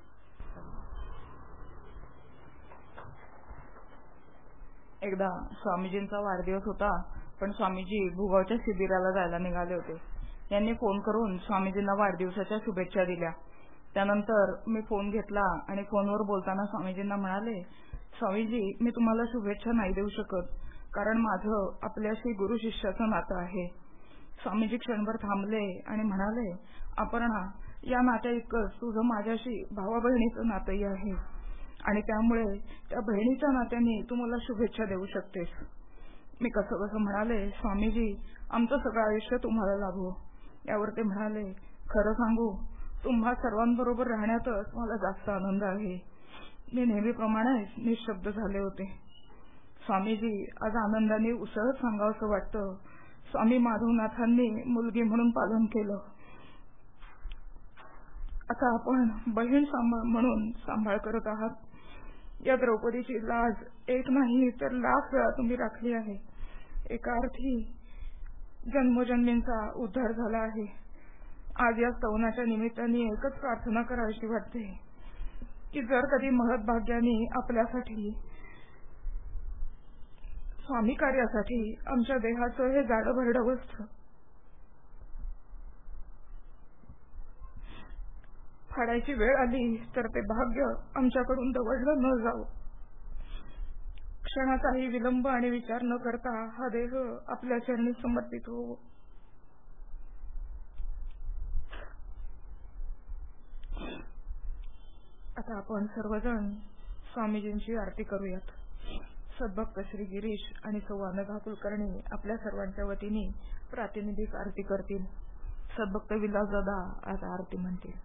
एकदा स्वामीजींचा वाढदिवस होता, पण स्वामीजी भुगावच्या शिबिराला जायला निघाले होते. यांनी फोन करून स्वामीजींना वाढदिवसाच्या शुभेच्छा दिल्या. त्यानंतर मी फोन घेतला आणि फोनवर बोलताना स्वामीजींना म्हणाले, स्वामीजी मी तुम्हाला शुभेच्छा नाही देऊ शकत, कारण माझं आपल्याशी गुरु शिष्याचं नातं आहे. स्वामीजी क्षणभर थांबले आणि म्हणाले, अपर्णा या नात्या इतकंच तुझं माझ्याशी भावा बहिणीचं नातंही आहे आणि त्यामुळे त्या बहिणीच्या नात्याने तू मला शुभेच्छा देऊ शकतेस. मी कसं म्हणाले, स्वामीजी आमचं सगळं आयुष्य तुम्हाला लाभो. यावर ते म्हणाले, खरं सांगू तुम्हा सर्वांबरोबर राहण्यातच मला जास्त आनंद आहे. मी नेहमीप्रमाणे निशब्द झाले होते. स्वामीजी आज आनंदाने उसळत सांगावंसं वाटतं, स्वामी माधवनाथांनी मुलगी म्हणून पालन केलं. आता आपण बहीण म्हणून सांभाळ करत आहात. या द्रौपदीची लाज एक नाही तर लाख वेळा तुम्ही राखली आहे. एका अर्थी जन्मोजन्मींचा उद्धार झाला आहे. आज या स्तवनाच्या निमित्ताने एकच प्रार्थना करावीशी वाटते की जर कधी महत्भाग्याने आपल्यासाठी स्वामी कार्यासाठी आमच्या देहाचं हे जाडं भरडं वस्त्र फाडायची वेळ आली तर ते भाग्य आमच्याकडून दवडलं न जावं. क्षणाचाही विलंब आणि विचार न करता हा देह आपल्या चरणी समर्पित होवो. आता आपण सर्वजण स्वामीजींची आरती करूयात. सद्भक्त श्री गिरीश आणि सौ अनघा कुलकर्णी आपल्या सर्वांच्या वतीने प्रातिनिधिक आरती करतील. सद्भक्त विलासदादा आता आरती म्हणतील.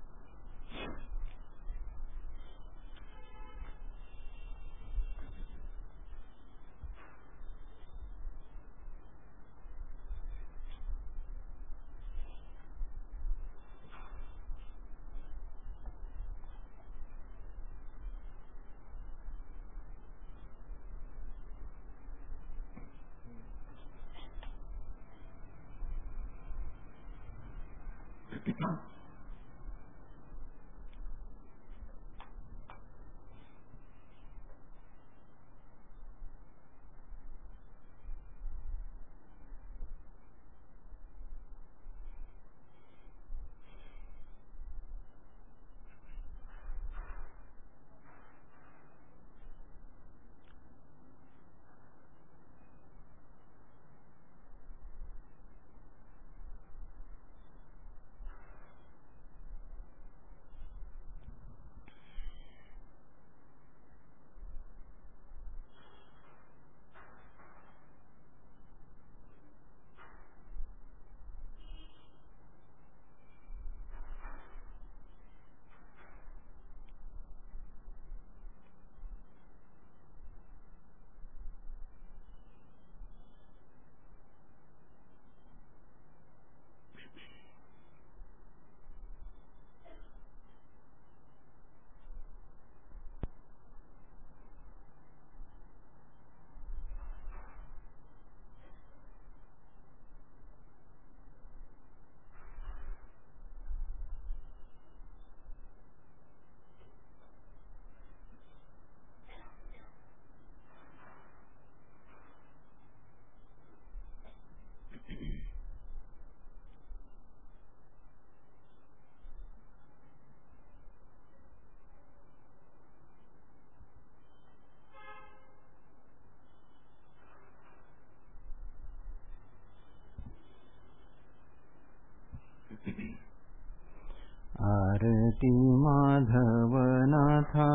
आरती माधवनाथा,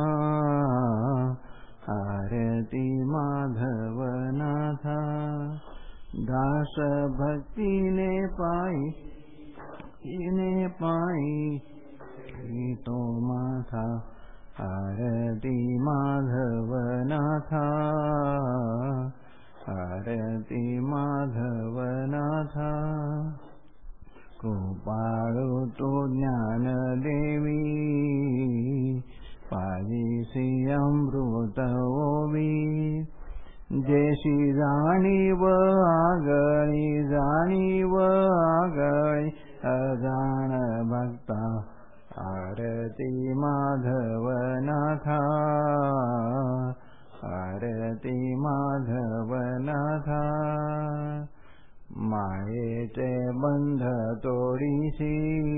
आरती माधवनाथा, दास भक्तीने पायी तो माथा। आरती माधवनाथा, आरती माधवनाथा, कृपाळु तू ज्ञानदेवी, पाहिसी अमृत ओवी, जेशी जाणीव आगळी, जाणीव आगळी अजाण भक्ता। आरती माधवनाथा, आरती माधवनाथा, मायेचे बंध तोडीसी,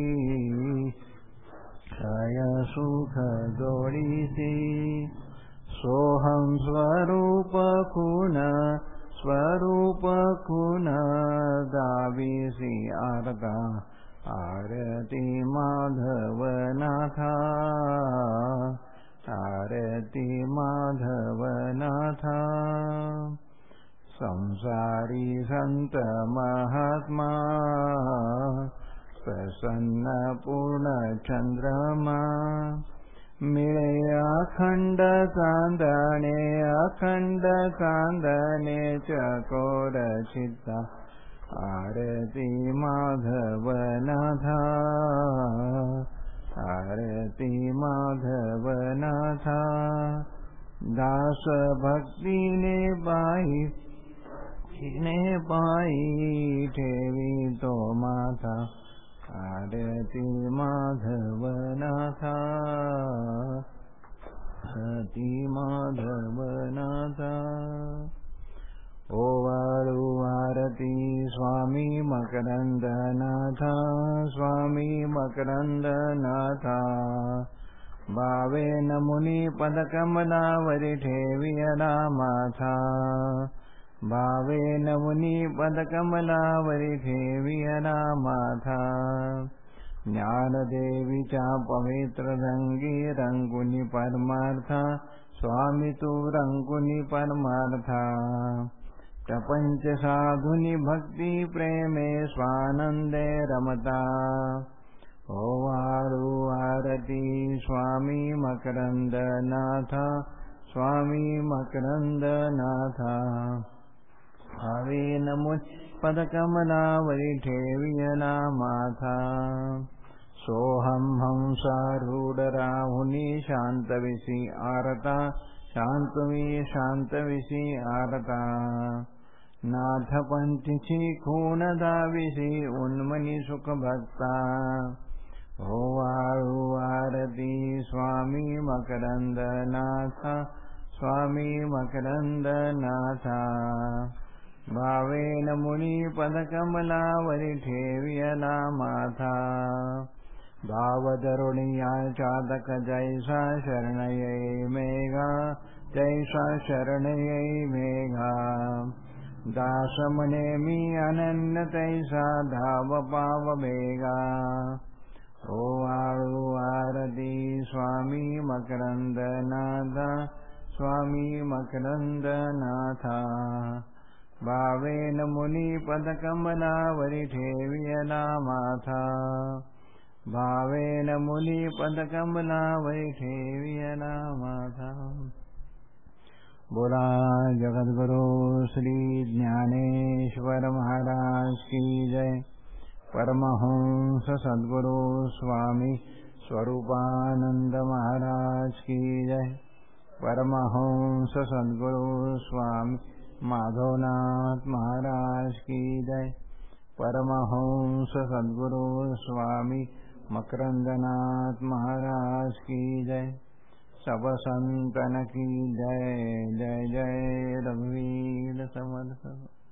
क्षय सुख जोडीसी, सोहम स्वरूप खून दावीसी आरता। आरती माधवनाथा, आरती माधवनाथा, संसारी संत महात्मा, प्रसन्न पूर्ण चंद्रमा, मिळे अखंड चांदणे चकोर चित्ता। आरती माधवनाथा, आरती माधवनाथा, दास भक्तीने पायी ठेवी तो माथा। आरती माधवनाथा, आरती माधवनाथा, ओवाळू आरती स्वामी मकरंदनाथा, स्वामी मकरंदनाथा, भावेन मुनी पदकमलावरी ठेवियला माथा। भावेन मुनी पदकमलावरी ठेवियला माथा। ज्ञानदेवीच्या पवित्र रंगी रंगुनी परमार्था, स्वामी तू रंगुनी परमार्था। प्रपंच साधुनी भक्ती प्रेमे स्वानंदे रमता। ओवाळू आरती स्वामी मकरंदनाथा, स्वामी मकरंदनाथा, भावेन मुनी पदकमलावरी ठेवियला माथा। सोहम हंसारूढ राहुनी शांतविसी आरता, शांतविसी आरता। नाथ पंथीची खून दाविसी उन्मनी सुख भक्ता। ओवाळू आरती स्वामी मकरंदनाथा स्वामी मकरंदनाथा भावेन मुनी पदकमलावरी ठेवियला माथा भावतरुणिया चातक जैसा शरणयै मेघा जैसा शरणयै मेघा दास मने मी अनन्य तैसा धाव पाव मेघा ओवाळू आरती स्वामी मकरंदनाथा स्वामी मकरंदनाथा भावेन मुनी पदकमलावरी ठेवियला माथा भावेन मुनी पदकमलावरी ठेवियला माथा। बोला जगद्गुरु श्री ज्ञानेश्वर महाराज की जय। परमहंस सद्गुरु स्वामी स्वरूपानंद महाराज की जय। परमहंस सद्गुरु स्वामी माधवनाथ महाराज की जय। परमहंस सद्गुरु स्वामी मकरंदनाथ महाराज की जय। सब संतन की जय। जय जय रघुवीर समर्थ।